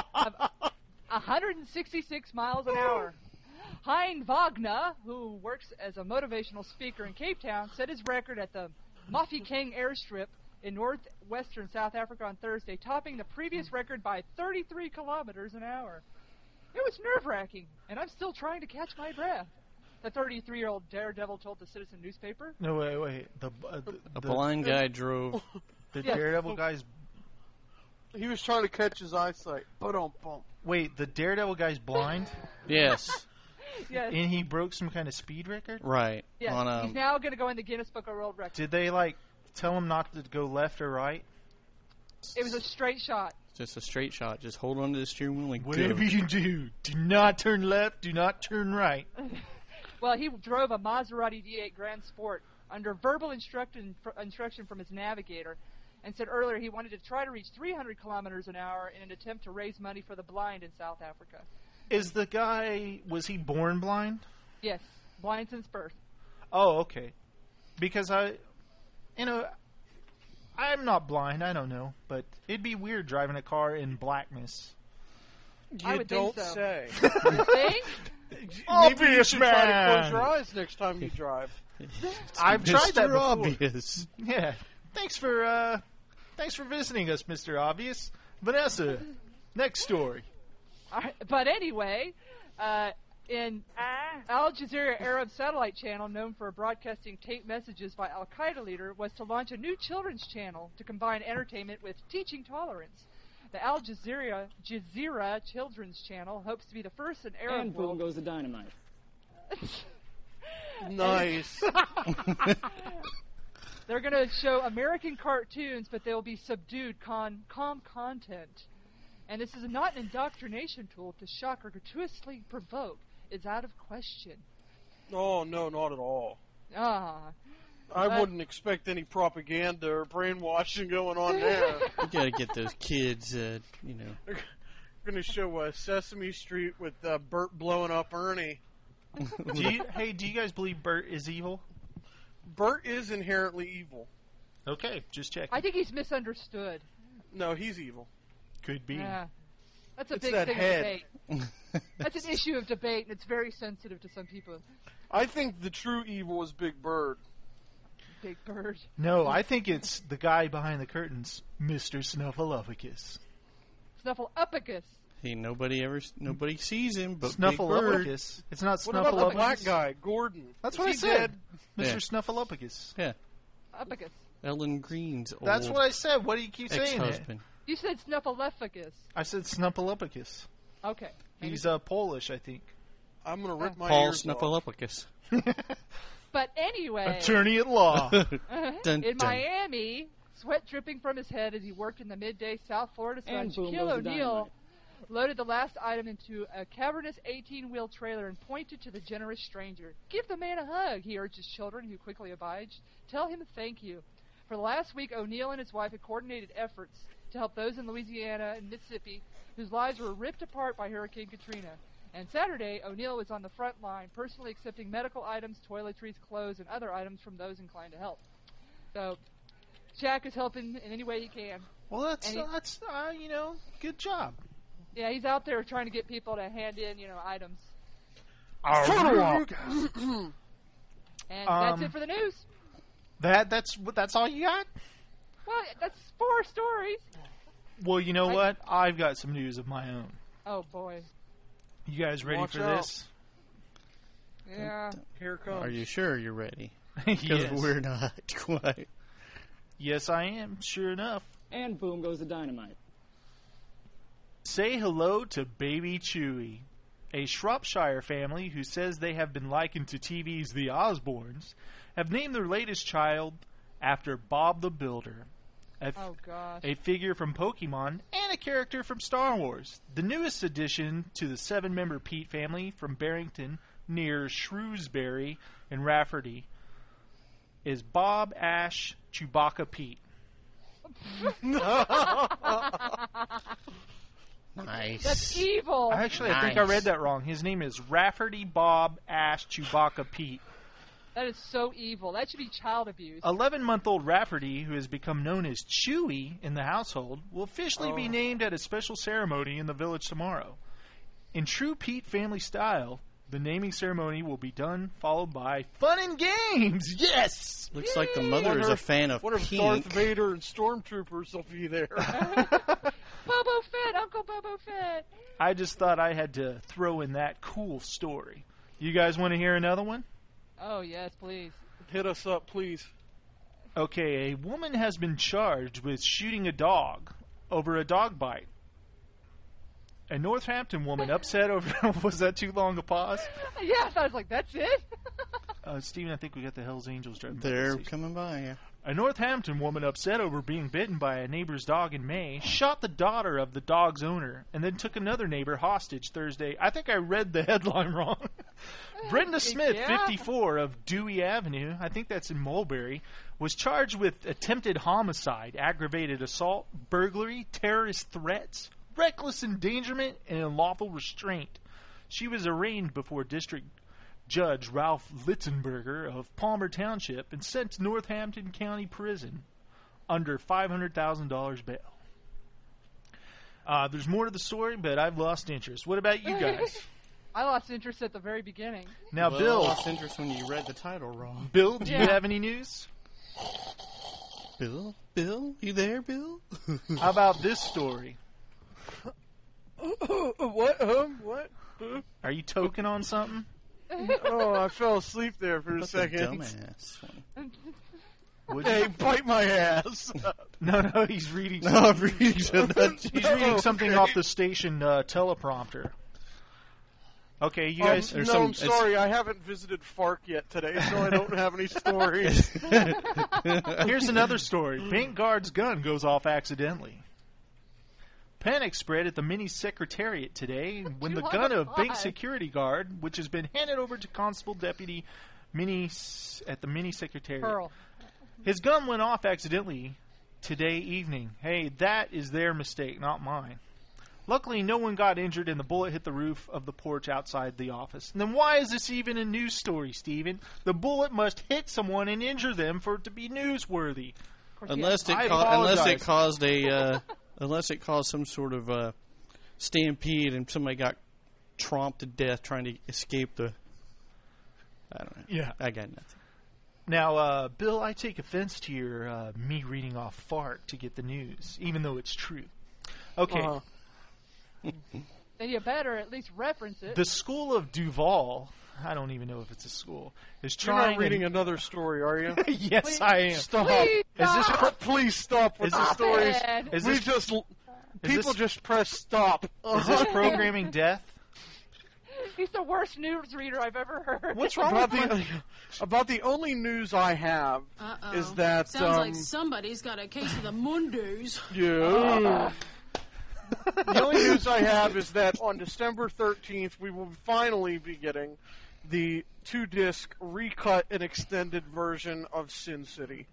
166 miles an hour. Hein Wagner, who works as a motivational speaker in Cape Town, set his record at the Mafeking airstrip in northwestern South Africa on Thursday, topping the previous record by 33 kilometers an hour. It was nerve-wracking, and I'm still trying to catch my breath, the 33-year-old daredevil told the Citizen newspaper. No, wait. A blind guy drove. The daredevil guy's... He was trying to catch his eyesight. Wait, the daredevil guy's blind? Yes. Yes. And he broke some kind of speed record? Right. Yes, he's now going to go in the Guinness Book of World Records. Did they, tell him not to go left or right? It was a straight shot. Just a straight shot. Just hold on to the steering wheel and whatever go. You do not turn left, do not turn right. Well, he drove a Maserati V8 Grand Sport under verbal instruction from his navigator, and said earlier he wanted to try to reach 300 kilometers an hour in an attempt to raise money for the blind in South Africa. Was he born blind? Yes, blind since birth. Oh, okay. Because I'm not blind, I don't know, but it'd be weird driving a car in blackness. I would don't think so. say. You think? Maybe you should try to close your eyes next time you drive. I've tried that before. Obvious. Yeah. Thanks for visiting us, Mr. Obvious. Vanessa, next story. But anyway, in Al Jazeera Arab satellite channel, known for broadcasting taped messages by Al-Qaeda leader, was to launch a new children's channel to combine entertainment with teaching tolerance. The Al Jazeera Children's Channel hopes to be the first in Arab and world. boom goes the dynamite. Nice. They're going to show American cartoons, but they'll be subdued, calm content. And this is not an indoctrination tool to shock or gratuitously provoke. It's out of question. Oh, no, not at all. I wouldn't expect any propaganda or brainwashing going on there. You gotta get those kids, They're going to show Sesame Street with Bert blowing up Ernie. Do you guys believe Bert is evil? Bert is inherently evil. Okay, just checking. I think he's misunderstood. No, he's evil. Could be. Yeah. That's a It's big that thing head. of debate. That's an issue of debate, and it's very sensitive to some people. I think the true evil is Big Bird. Big Bird. No, I think it's the guy behind the curtains, Mr. Snuffleupagus. Snuffleupagus. Hey, nobody sees him, but Snuffleupagus. It's not Snuffleupagus. What about the black guy, Gordon? That's Is what I he said. dead? Mr. Yeah. Snuffleupagus. Yeah. Upicus. Ellen Green's old That's what I said. What do you keep saying? ex-husband. You said Snuffleupagus. I said Snuffleupagus. Okay. He's Polish, I think. I'm going to rip my Paul ears off. Snuffleupagus. But anyway. Attorney at law. In Miami, sweat dripping from his head as he worked in the midday South Florida sun, And boom Shaquille goes the O'Neal dynamite. loaded the last item into a cavernous 18-wheel trailer and pointed to the generous stranger. "Give the man a hug," he urged his children, who quickly obliged. "Tell him thank you." For the last week, O'Neal and his wife had coordinated efforts to help those in Louisiana and Mississippi whose lives were ripped apart by Hurricane Katrina. And Saturday, O'Neal was on the front line, personally accepting medical items, toiletries, clothes, and other items from those inclined to help. So, Shaq is helping in any way he can. Well, that's good job. Yeah, he's out there trying to get people to hand in, items. And that's it for the news. That's all you got? Well, that's 4 stories. Well, you know what? I've got some news of my own. Oh, boy. You guys ready Watch for out. this? Yeah. Here it comes. Are you sure you're ready? Because Yes. we're not quite. Yes, I am. Sure enough. And boom goes the dynamite. Say hello to Baby Chewy. A Shropshire family who says they have been likened to TV's The Osbournes have named their latest child after Bob the Builder, Oh, gosh. a figure from Pokemon and a character from Star Wars. The newest addition to the 7-member Pete family from Barrington near Shrewsbury in Rafferty is Bob Ash Chewbacca Pete. Nice. That's evil. Actually, I think I read that wrong. His name is Rafferty Bob Ash Chewbacca Pete. That is so evil. That should be child abuse. 11-month-old Rafferty, who has become known as Chewy in the household, will officially be named at a special ceremony in the village tomorrow. In true Pete family style, the naming ceremony will be done, followed by fun and games. Yes! Looks like the mother is a fan of What if pink. Darth Vader and Stormtroopers will be there? Bobo Fett, Uncle Bobo Fett. I just thought I had to throw in that cool story. You guys want to hear another one? Oh, yes, please. Hit us up, please. Okay, a woman has been charged with shooting a dog over a dog bite. A Northampton woman upset over... Was that too long a pause? Yeah, I was like, that's it? Steven, I think we got the Hells Angels driving. They're coming by, yeah. A Northampton woman upset over being bitten by a neighbor's dog in May shot the daughter of the dog's owner and then took another neighbor hostage Thursday. I think I read the headline wrong. Brenda Smith, 54, of Dewey Avenue, I think that's in Mulberry, was charged with attempted homicide, aggravated assault, burglary, terrorist threats, reckless endangerment, and unlawful restraint. She was arraigned before District Judge Ralph Litzenberger of Palmer Township and sent to Northampton County Prison under $500,000 bail. There's more to the story, but I've lost interest. What about you guys? I lost interest at the very beginning. Now, well, Bill. I lost interest when you read the title wrong. Bill, do you have any news? Bill? You there, Bill? How about this story? What? What? Are you token on something? Oh, I fell asleep there for a second. Dumbass one. Hey, bite my ass. No, he's reading. No, I'm reading. He's reading something off the station teleprompter. Okay, you guys. No, I'm sorry. I haven't visited FARC yet today, so I don't have any stories. Here's another story. Bank guard's gun goes off accidentally. Panic spread at the mini secretariat today when the gun of bank security guard, which has been handed over to Constable Deputy at the mini secretariat. Pearl. His gun went off accidentally today evening. Hey, that is their mistake, not mine. Luckily, no one got injured and the bullet hit the roof of the porch outside the office. And then why is this even a news story, Steven? The bullet must hit someone and injure them for it to be newsworthy. Unless it caused some sort of stampede and somebody got tromped to death trying to escape the... I don't know. Yeah. I got nothing. Now, Bill, I take offense to your me reading off FARC to get the news, even though it's true. Okay. Then you better at least reference it. The School of Duval, I don't even know if it's a school, is You're trying... not reading another story, are you? Yes, Please, I am. Stop. Please stop with the stories. People just press stop. Is this programming death? He's the worst news reader I've ever heard. What's wrong with About the only news I have is that... Sounds like somebody's got a case of the Mundos. Yeah. The only news I have is that on December 13th, we will finally be getting the 2-disc recut and extended version of Sin City.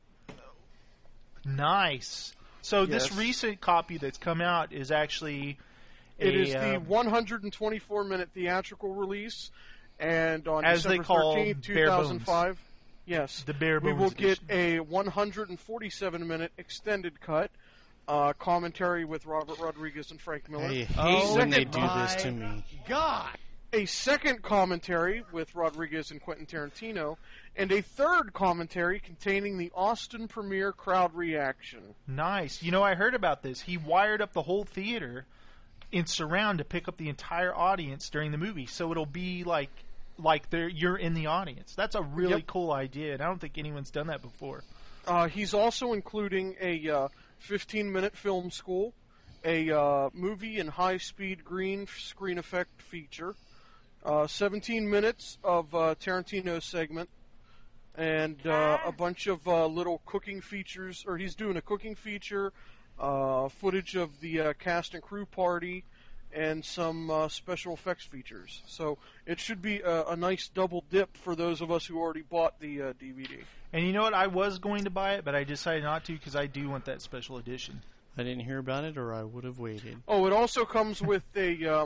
Nice. So this recent copy that's come out is actually... It is the 124-minute theatrical release, and on December 13th, 2005, yes, the bare bones we will edition. get a 147-minute extended cut, commentary with Robert Rodriguez and Frank Miller. I hate when they do this to me. God! A second commentary with Rodriguez and Quentin Tarantino, and a third commentary containing the Austin premiere crowd reaction. Nice. You know, I heard about this. He wired up the whole theater in surround to pick up the entire audience during the movie, so it'll be like you're in the audience. That's a really cool idea, and I don't think anyone's done that before. He's also including a 15-minute film school, a movie and high-speed green screen effect feature, 17 minutes of Tarantino segment, and a bunch of little cooking features. Or he's doing a cooking feature, footage of the cast and crew party, and some special effects features. So it should be a nice double dip for those of us who already bought the DVD. And you know what? I was going to buy it, but I decided not to because I do want that special edition. I didn't hear about it, or I would have waited. Oh, it also comes with a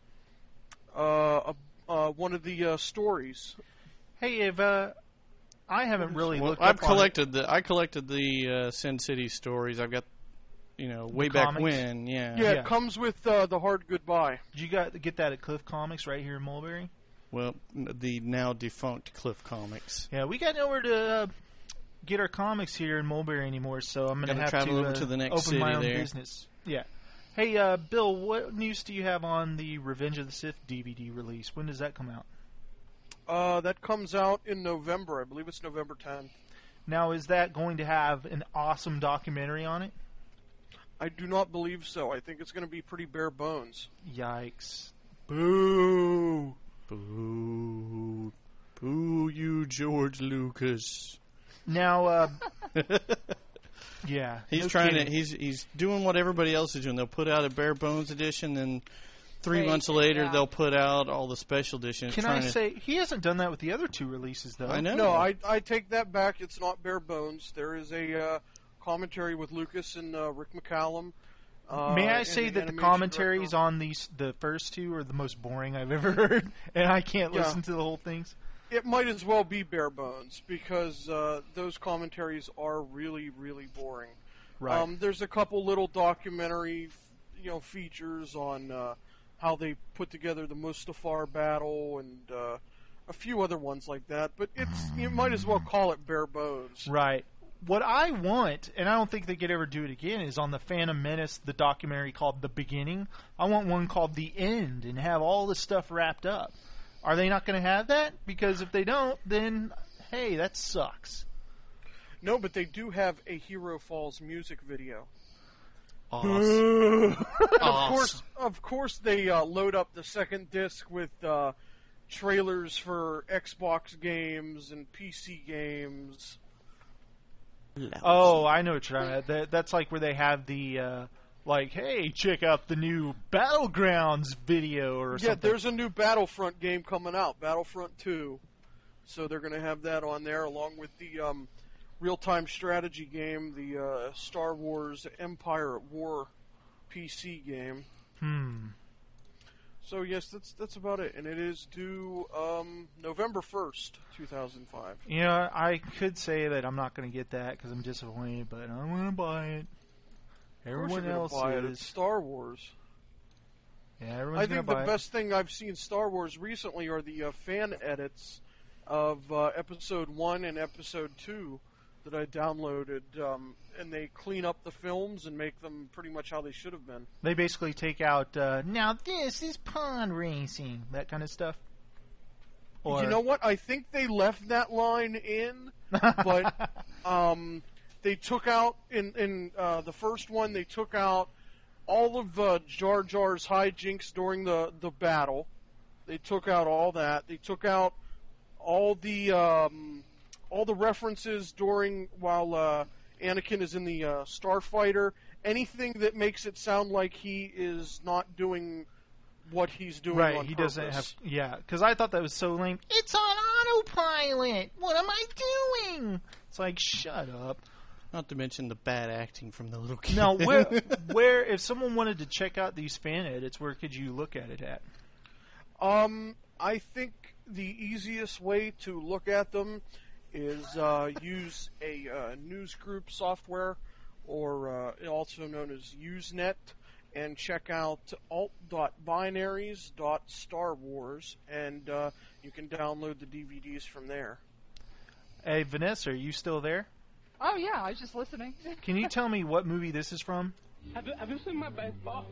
one of the stories. Hey, if I haven't really looked. I collected the Sin City stories. I've got, way back comics? when. Yeah. It comes with the Hard Goodbye. Did you get that at Cliff Comics right here in Mulberry? Well, the now defunct Cliff Comics. Yeah, we got nowhere to get our comics here in Mulberry anymore, so I'm going to have travel to over to the next open city my own there. business. Yeah. Hey, Bill, what news do you have on the Revenge of the Sith DVD release? When does that come out? That comes out in November. I believe it's November 10th. Now, is that going to have an awesome documentary on it? I do not believe so. I think it's going to be pretty bare bones. Yikes. Boo! Boo. Boo you, George Lucas. Now, yeah. He's doing what everybody else is doing. They'll put out a bare bones edition, and 3 months later, they'll put out all the special editions. Can I say, he hasn't done that with the other 2 releases, though. I know. No, I take that back. It's not bare bones. There is a commentary with Lucas and Rick McCallum. May I say that the commentaries on the first 2 are the most boring I've ever heard, and I can't listen to the whole things? It might as well be bare bones, because those commentaries are really, really boring. Right. There's a couple little documentary, features on how they put together the Mustafar battle and a few other ones like that. But you might as well call it bare bones. Right. What I want, and I don't think they could ever do it again, is on the Phantom Menace, the documentary called The Beginning. I want one called The End and have all the stuff wrapped up. Are they not going to have that? Because if they don't, then, hey, that sucks. No, but they do have a Hero Falls music video. Awesome. Of course, they load up the second disc with trailers for Xbox games and PC games. Oh, I know what you're talking about. That's like where they have the, hey, check out the new Battlegrounds video or something. Yeah, there's a new Battlefront game coming out, Battlefront 2. So they're going to have that on there along with the real-time strategy game, the Star Wars Empire at War PC game. So yes, that's about it, and it is due November 1st, 2005. I could say that I'm not going to get that because I'm disappointed, but I'm going to buy it. Everyone else buy is. It's Star Wars. Yeah, everyone's going to buy it. I think the best thing I've seen Star Wars recently are the fan edits of Episode 1 and Episode 2 that I downloaded, and they clean up the films and make them pretty much how they should have been. They basically take out, now this is pond racing, that kind of stuff. Or... You know what? I think they left that line in, but they took out, in the first one, they took out all of Jar Jar's hijinks during the battle. They took out all that. They took out all the references while Anakin is in the Starfighter. Anything that makes it sound like he is not doing what he's doing on purpose. He doesn't have... Yeah, because I thought that was so lame. It's on autopilot! What am I doing? It's like, shut up. Not to mention the bad acting from the little kid. Now, where if someone wanted to check out these fan edits, where could you look at it at? I think the easiest way to look at them is use a news group software, or also known as Usenet, and check out alt.binaries.starwars, and you can download the DVDs from there. Hey, Vanessa, are you still there? Oh, yeah, I was just listening. Can you tell me what movie this is from? Have you seen my baseball?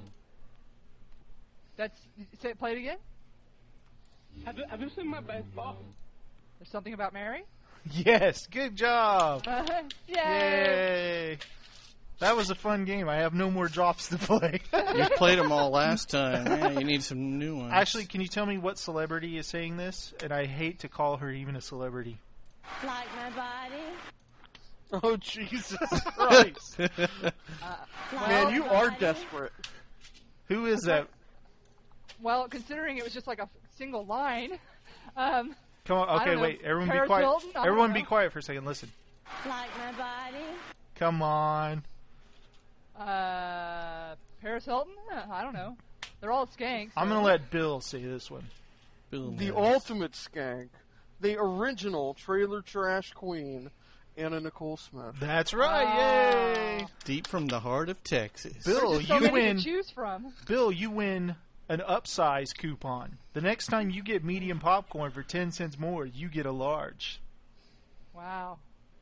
Play it again? Have you seen my baseball? There's something about Mary? Yes, good job. Yay! That was a fun game. I have no more drops to play. You played them all last time. Yeah, you need some new ones. Actually, can you tell me what celebrity is saying this? And I hate to call her even a celebrity. Like my body? Oh, Jesus Christ. Man, you are desperate. Who is that? Well, considering it was just like a single line. Come on, okay, wait. Everyone be quiet. Everyone be quiet for a second. Listen. Like my body? Come on. Paris Hilton? I don't know. They're all skanks. I'm going to let Bill say this one. The ultimate skank. The original trailer trash queen, Anna Nicole Smith. That's right. Yay. Deep from the heart of Texas. Bill, you win. To choose from. Bill, you win an upsize coupon. The next time you get medium popcorn for 10 cents more, you get a large. Wow.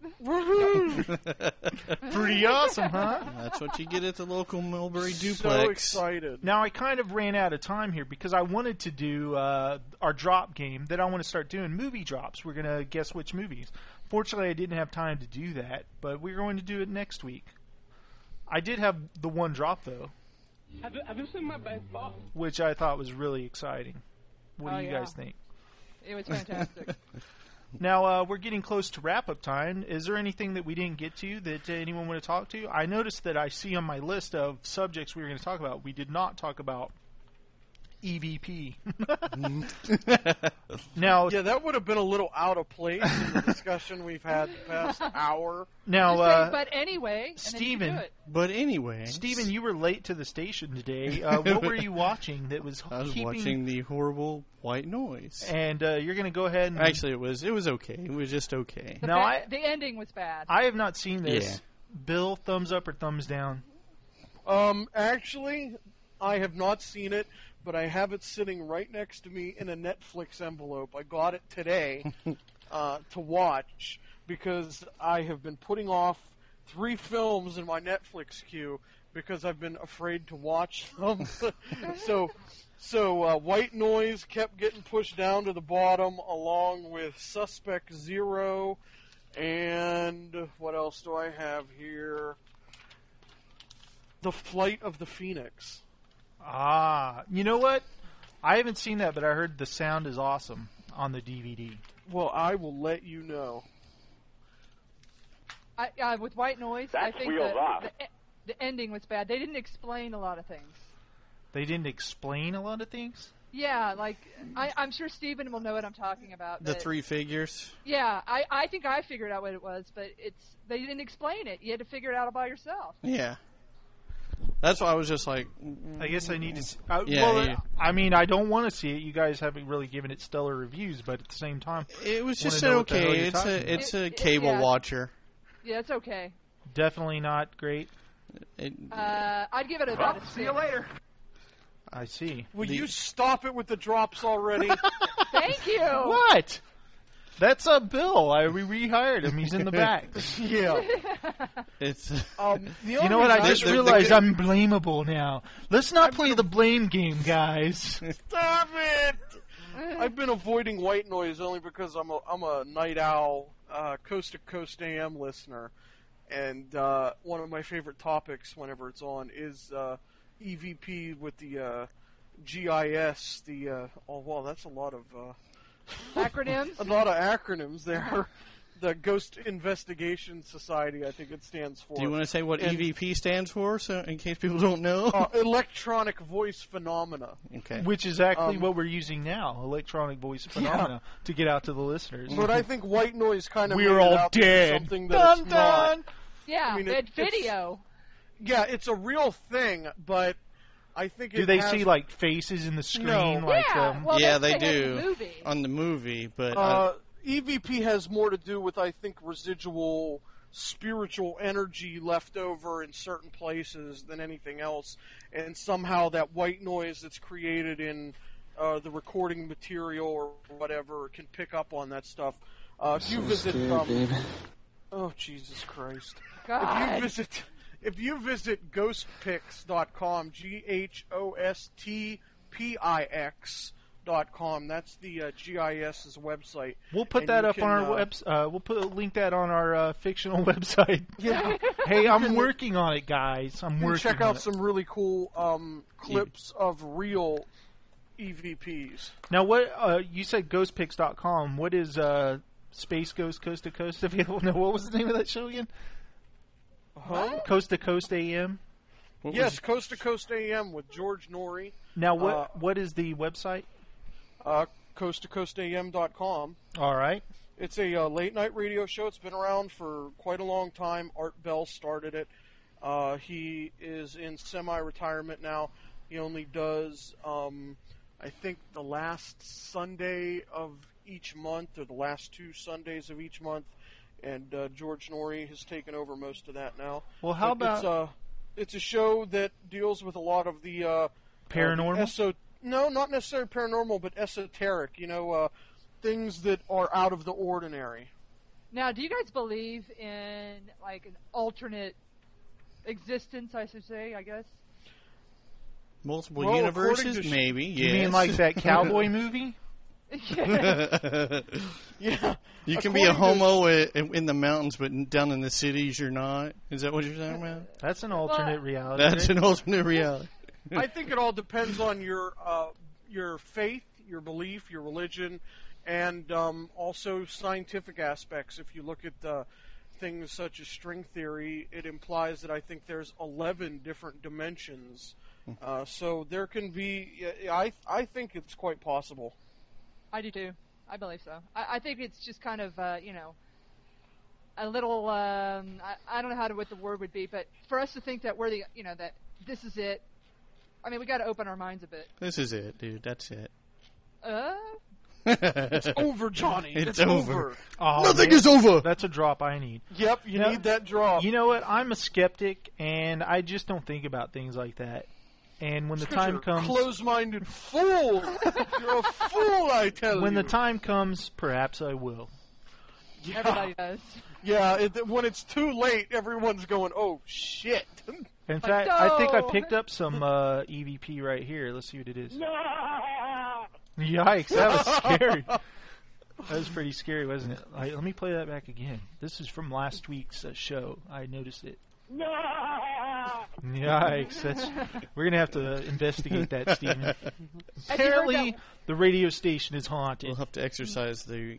Pretty awesome, huh? That's what you get at the local Mulberry Duplex. So excited. Now, I kind of ran out of time here because I wanted to do our drop game that I want to start doing, movie drops. We're going to guess which movies. Fortunately, I didn't have time to do that, but we're going to do it next week. I did have the one drop, though. Have you seen my baseball? Which I thought was really exciting. What do you guys think? It was fantastic. Now, we're getting close to wrap-up time. Is there anything that we didn't get to that anyone want to talk to? I noticed that I see on my list of subjects we were going to talk about, we did not talk about EVP. Now, yeah, that would have been a little out of place in the discussion we've had the past hour. Now, but anyway, Steven, you were late to the station today. What were you watching that was I was watching the horrible White Noise. And you're going to go ahead and... Actually, it was okay. It was just okay. The ending was bad. I have not seen this. Yeah. Bill, thumbs up or thumbs down? Actually, I have not seen it, but I have it sitting right next to me in a Netflix envelope. I got it today to watch because I have been putting off 3 films in my Netflix queue because I've been afraid to watch them. So White Noise kept getting pushed down to the bottom along with Suspect Zero. And what else do I have here? The Flight of the Phoenix. Ah, you know what? I haven't seen that, but I heard the sound is awesome on the DVD. Well, I will let you know. With White Noise, I think the ending was bad. They didn't explain a lot of things. They didn't explain a lot of things? Yeah, like, I'm sure Steven will know what I'm talking about. The 3 figures? Yeah, I think I figured out what it was, but they didn't explain it. You had to figure it out by yourself. Yeah. That's why I was just like... I guess I need to see... I mean, I don't want to see it. You guys haven't really given it stellar reviews, but at the same time... It was just okay. It's a cable watcher. Yeah, it's okay. Definitely not great. I'd give it about a 6. See you later. I see. Will you stop it with the drops already? Thank you. What? That's Bill. We rehired him. He's in the back. Yeah. It's. You know what? I just realized I'm blamable now. Let's not play the blame game, guys. Stop it! I've been avoiding White Noise only because I'm a night owl, coast to coast AM listener, and one of my favorite topics whenever it's on is EVP with the GIS. Wow, that's a lot of acronyms. A lot of acronyms there. The Ghost Investigation Society, I think it stands for. Do you want to say what EVP stands for, so in case people don't know? Electronic Voice Phenomena. Okay. Which is actually what we're using now, electronic voice phenomena, to get out to the listeners. But I think White Noise kind of we're all out dead. Something that it's not. Yeah, I mean, it's video. Yeah, it's a real thing, but I think do they see like faces in the screen? No. Like, well, they do on the movie, but EVP has more to do with, I think, residual spiritual energy left over in certain places than anything else, and somehow that white noise that's created in the recording material or whatever can pick up on that stuff. If you visit, oh Jesus Christ! God. If you visit ghostpix.com, GHOSTPIX.com, that's the GIS's website. We'll put that up on our website. We'll link that on our fictional website. Yeah. Hey, I'm working on it, guys. I'm working. Check out some really cool clips of real EVPs. Now, what you said ghostpix.com. What is Space Ghost Coast to Coast available? No, what was the name of that show again? Coast to Coast AM? Yes, Coast to Coast AM with George Norrie. Now, what is the website? CoastToCoastAM.com. All right. It's a late-night radio show. It's been around for quite a long time. Art Bell started it. He is in semi-retirement now. He only does, I think, the last Sunday of each month or the last 2 Sundays of each month. And George Norrie has taken over most of that now. Well, how about... It's a show that deals with a lot of the... paranormal? No, not necessarily paranormal, but esoteric. Things that are out of the ordinary. Now, do you guys believe in, like, an alternate existence, I should say, I guess? Multiple universes? Maybe, yes. You mean like that cowboy movie? Yeah. You can be a homo in the mountains, but down in the cities you're not. Is that what you're talking about? That's an alternate reality. That's an alternate reality. I think it all depends on your faith, your belief, your religion, and also scientific aspects. If you look at things such as string theory, it implies that I think there's 11 different dimensions So there can be. I think it's quite possible. I do too. I believe so. I think it's just kind of a little. I don't know what the word would be, but for us to think that we're that this is it. I mean, we got to open our minds a bit. This is it, dude. That's it. It's over, Johnny. It's over. Oh, Nothing is over. That's a drop I need. Yep, you need that drop. You know what? I'm a skeptic, and I just don't think about things like that. And when the time comes, close-minded fool. You're a fool, I tell you. When the time comes, perhaps I will. Yeah. Everybody does. Yeah, when it's too late, everyone's going, "Oh shit." In fact, no. I think I picked up some EVP right here. Let's see what it is. No! Yikes, that was scary. That was pretty scary, wasn't it? Let me play that back again. This is from last week's show. I noticed it. No! Yikes. We're going to have to investigate that, Steven. Apparently, the radio station is haunted. We'll have to exercise the...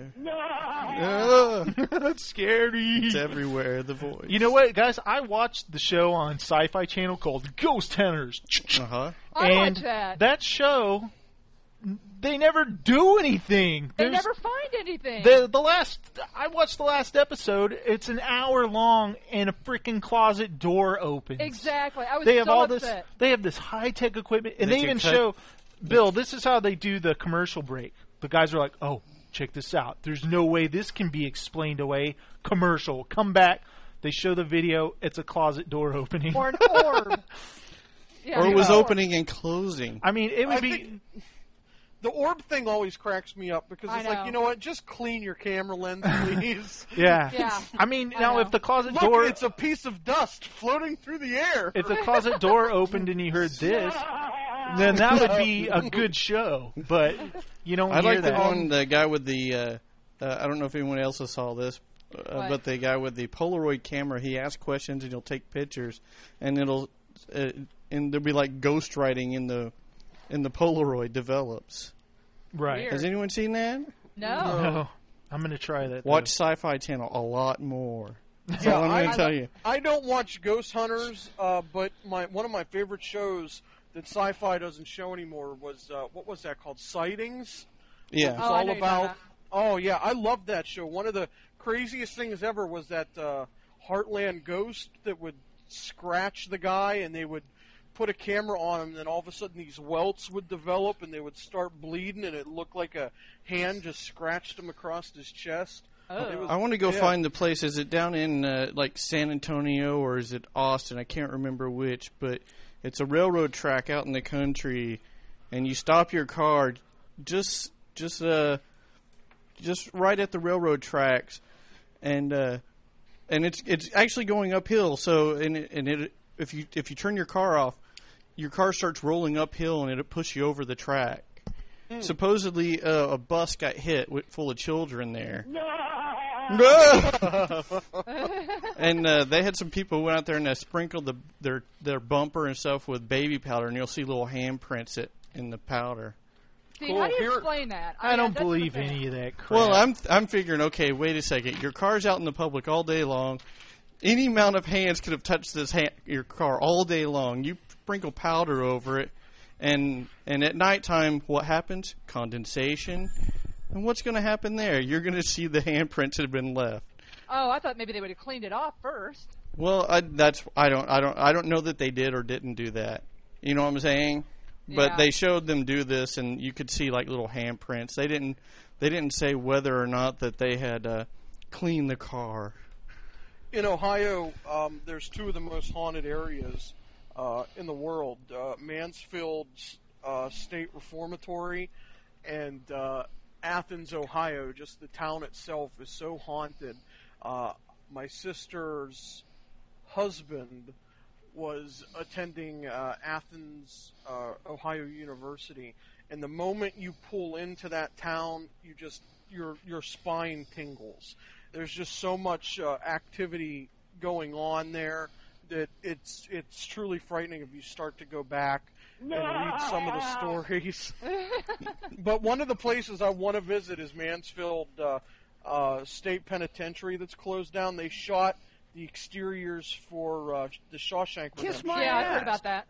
No! That's scary. It's everywhere, the voice. You know what, guys? I watched the show on Sci-Fi Channel called Ghost Hunters. Uh-huh. I and watched that. That show... They never do anything. They never find anything. I watched the last episode. It's an hour long, and a freaking closet door opens. Exactly. I was they have so all upset. this. They have this high tech equipment, and They they even can cut- show. Bill, this is how they do the commercial break. The guys are like, "Oh, check this out. There's no way this can be explained away." Commercial. Come back. They show the video. It's a closet door opening. Or an orb. Yeah, or it was opening and closing. I mean, it would be. The orb thing always cracks me up because it's like, you know what? Just clean your camera lens, please. Yeah. Yeah. I mean, now if the closet Look, door, it's a piece of dust floating through the air. if the closet door opened and you heard this, then that would be a good show. But you don't I hear like that. the guy with the. I don't know if anyone else saw this, but the guy with the Polaroid camera. He asks questions and he'll take pictures, and it'll and there'll be like ghostwriting in the Polaroid develops. Right. Weird. Has anyone seen that? No. I'm going to try that. Watch Sci-Fi Channel a lot more. That's Yeah, all I'm going to tell you. I don't watch Ghost Hunters, but one of my favorite shows that Sci-Fi doesn't show anymore was what was that called? Sightings. Yeah. It's all about. Oh yeah, I loved that show. One of the craziest things ever was that Heartland ghost that would scratch the guy, and they would put a camera on him, and then all of a sudden these welts would develop, and they would start bleeding, and it looked like a hand just scratched him across his chest. Oh. I want to go find the place. Is it down in like San Antonio or is it Austin? I can't remember which, but it's a railroad track out in the country, and you stop your car just right at the railroad tracks, and it's actually going uphill. So if you turn your car off, your car starts rolling uphill and it'll push you over the track. Supposedly, a bus got hit full of children there. No! And they had some people who went out there and they sprinkled their bumper and stuff with baby powder, and you'll see little handprints in the powder. Steve, how do you explain that? I don't believe any of that crap. Well, I'm figuring, okay, wait a second. Your car's out in the public all day long. Any amount of hands could have touched your car all day long. You sprinkle powder over it, and at nighttime, what happens? Condensation. And what's going to happen there? You're going to see the handprints that have been left. Oh, I thought maybe they would have cleaned it off first. Well, I don't know that they did or didn't do that. You know what I'm saying? But Yeah. they showed them do this, and you could see like little handprints. They didn't say whether or not that they had cleaned the car. In Ohio, there's two of the most haunted areas in the world: Mansfield State Reformatory and Athens, Ohio. Just the town itself is so haunted. My sister's husband was attending Athens, Ohio University, and the moment you pull into that town, your spine tingles. There's just so much activity going on there that it's truly frightening if you start to go back and read some of the stories. But one of the places I want to visit is Mansfield State Penitentiary that's closed down. They shot the exteriors for the Shawshank Redemption. Yeah, I heard about that.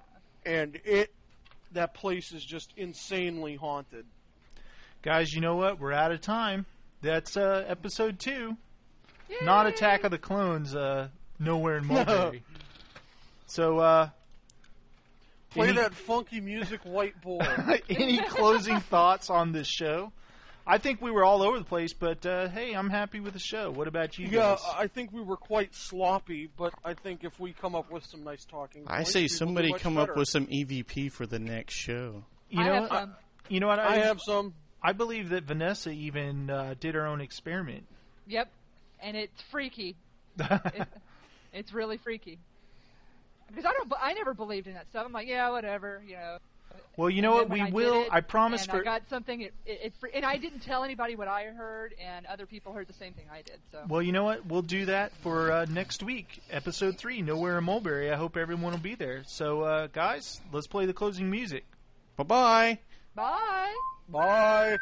and that place is just insanely haunted. Guys, you know what? We're out of time. That's episode 2. Yay! Not Attack of the Clones, Nowhere in Mulberry. So, play that funky music, white boy. Any closing thoughts on this show? I think we were all over the place, but hey, I'm happy with the show. What about you guys? Yeah, I think we were quite sloppy, but I think if we come up with some nice talking points, I say somebody come up with some EVP for the next show. You know what? I have some. I believe that Vanessa even did her own experiment. Yep, and it's freaky. It's really freaky. Because I never believed in that stuff. I'm like, yeah, whatever, you know. Well, you know what? We will. I promise. And I got something. And I didn't tell anybody what I heard, and other people heard the same thing I did. So. Well, you know what? We'll do that for next week, episode 3, Nowhere in Mulberry. I hope everyone will be there. So, guys, let's play the closing music. Bye-bye. Bye. Bye.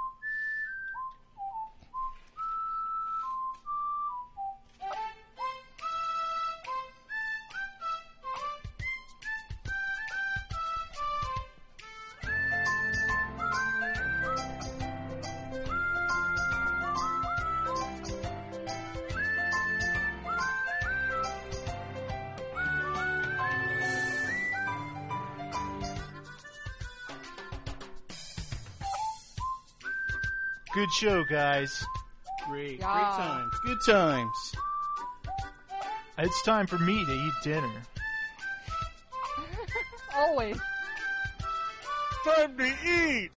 Good show, guys. Great. Yeah. Great times. Good times. It's time for me to eat dinner. Always. Time to eat.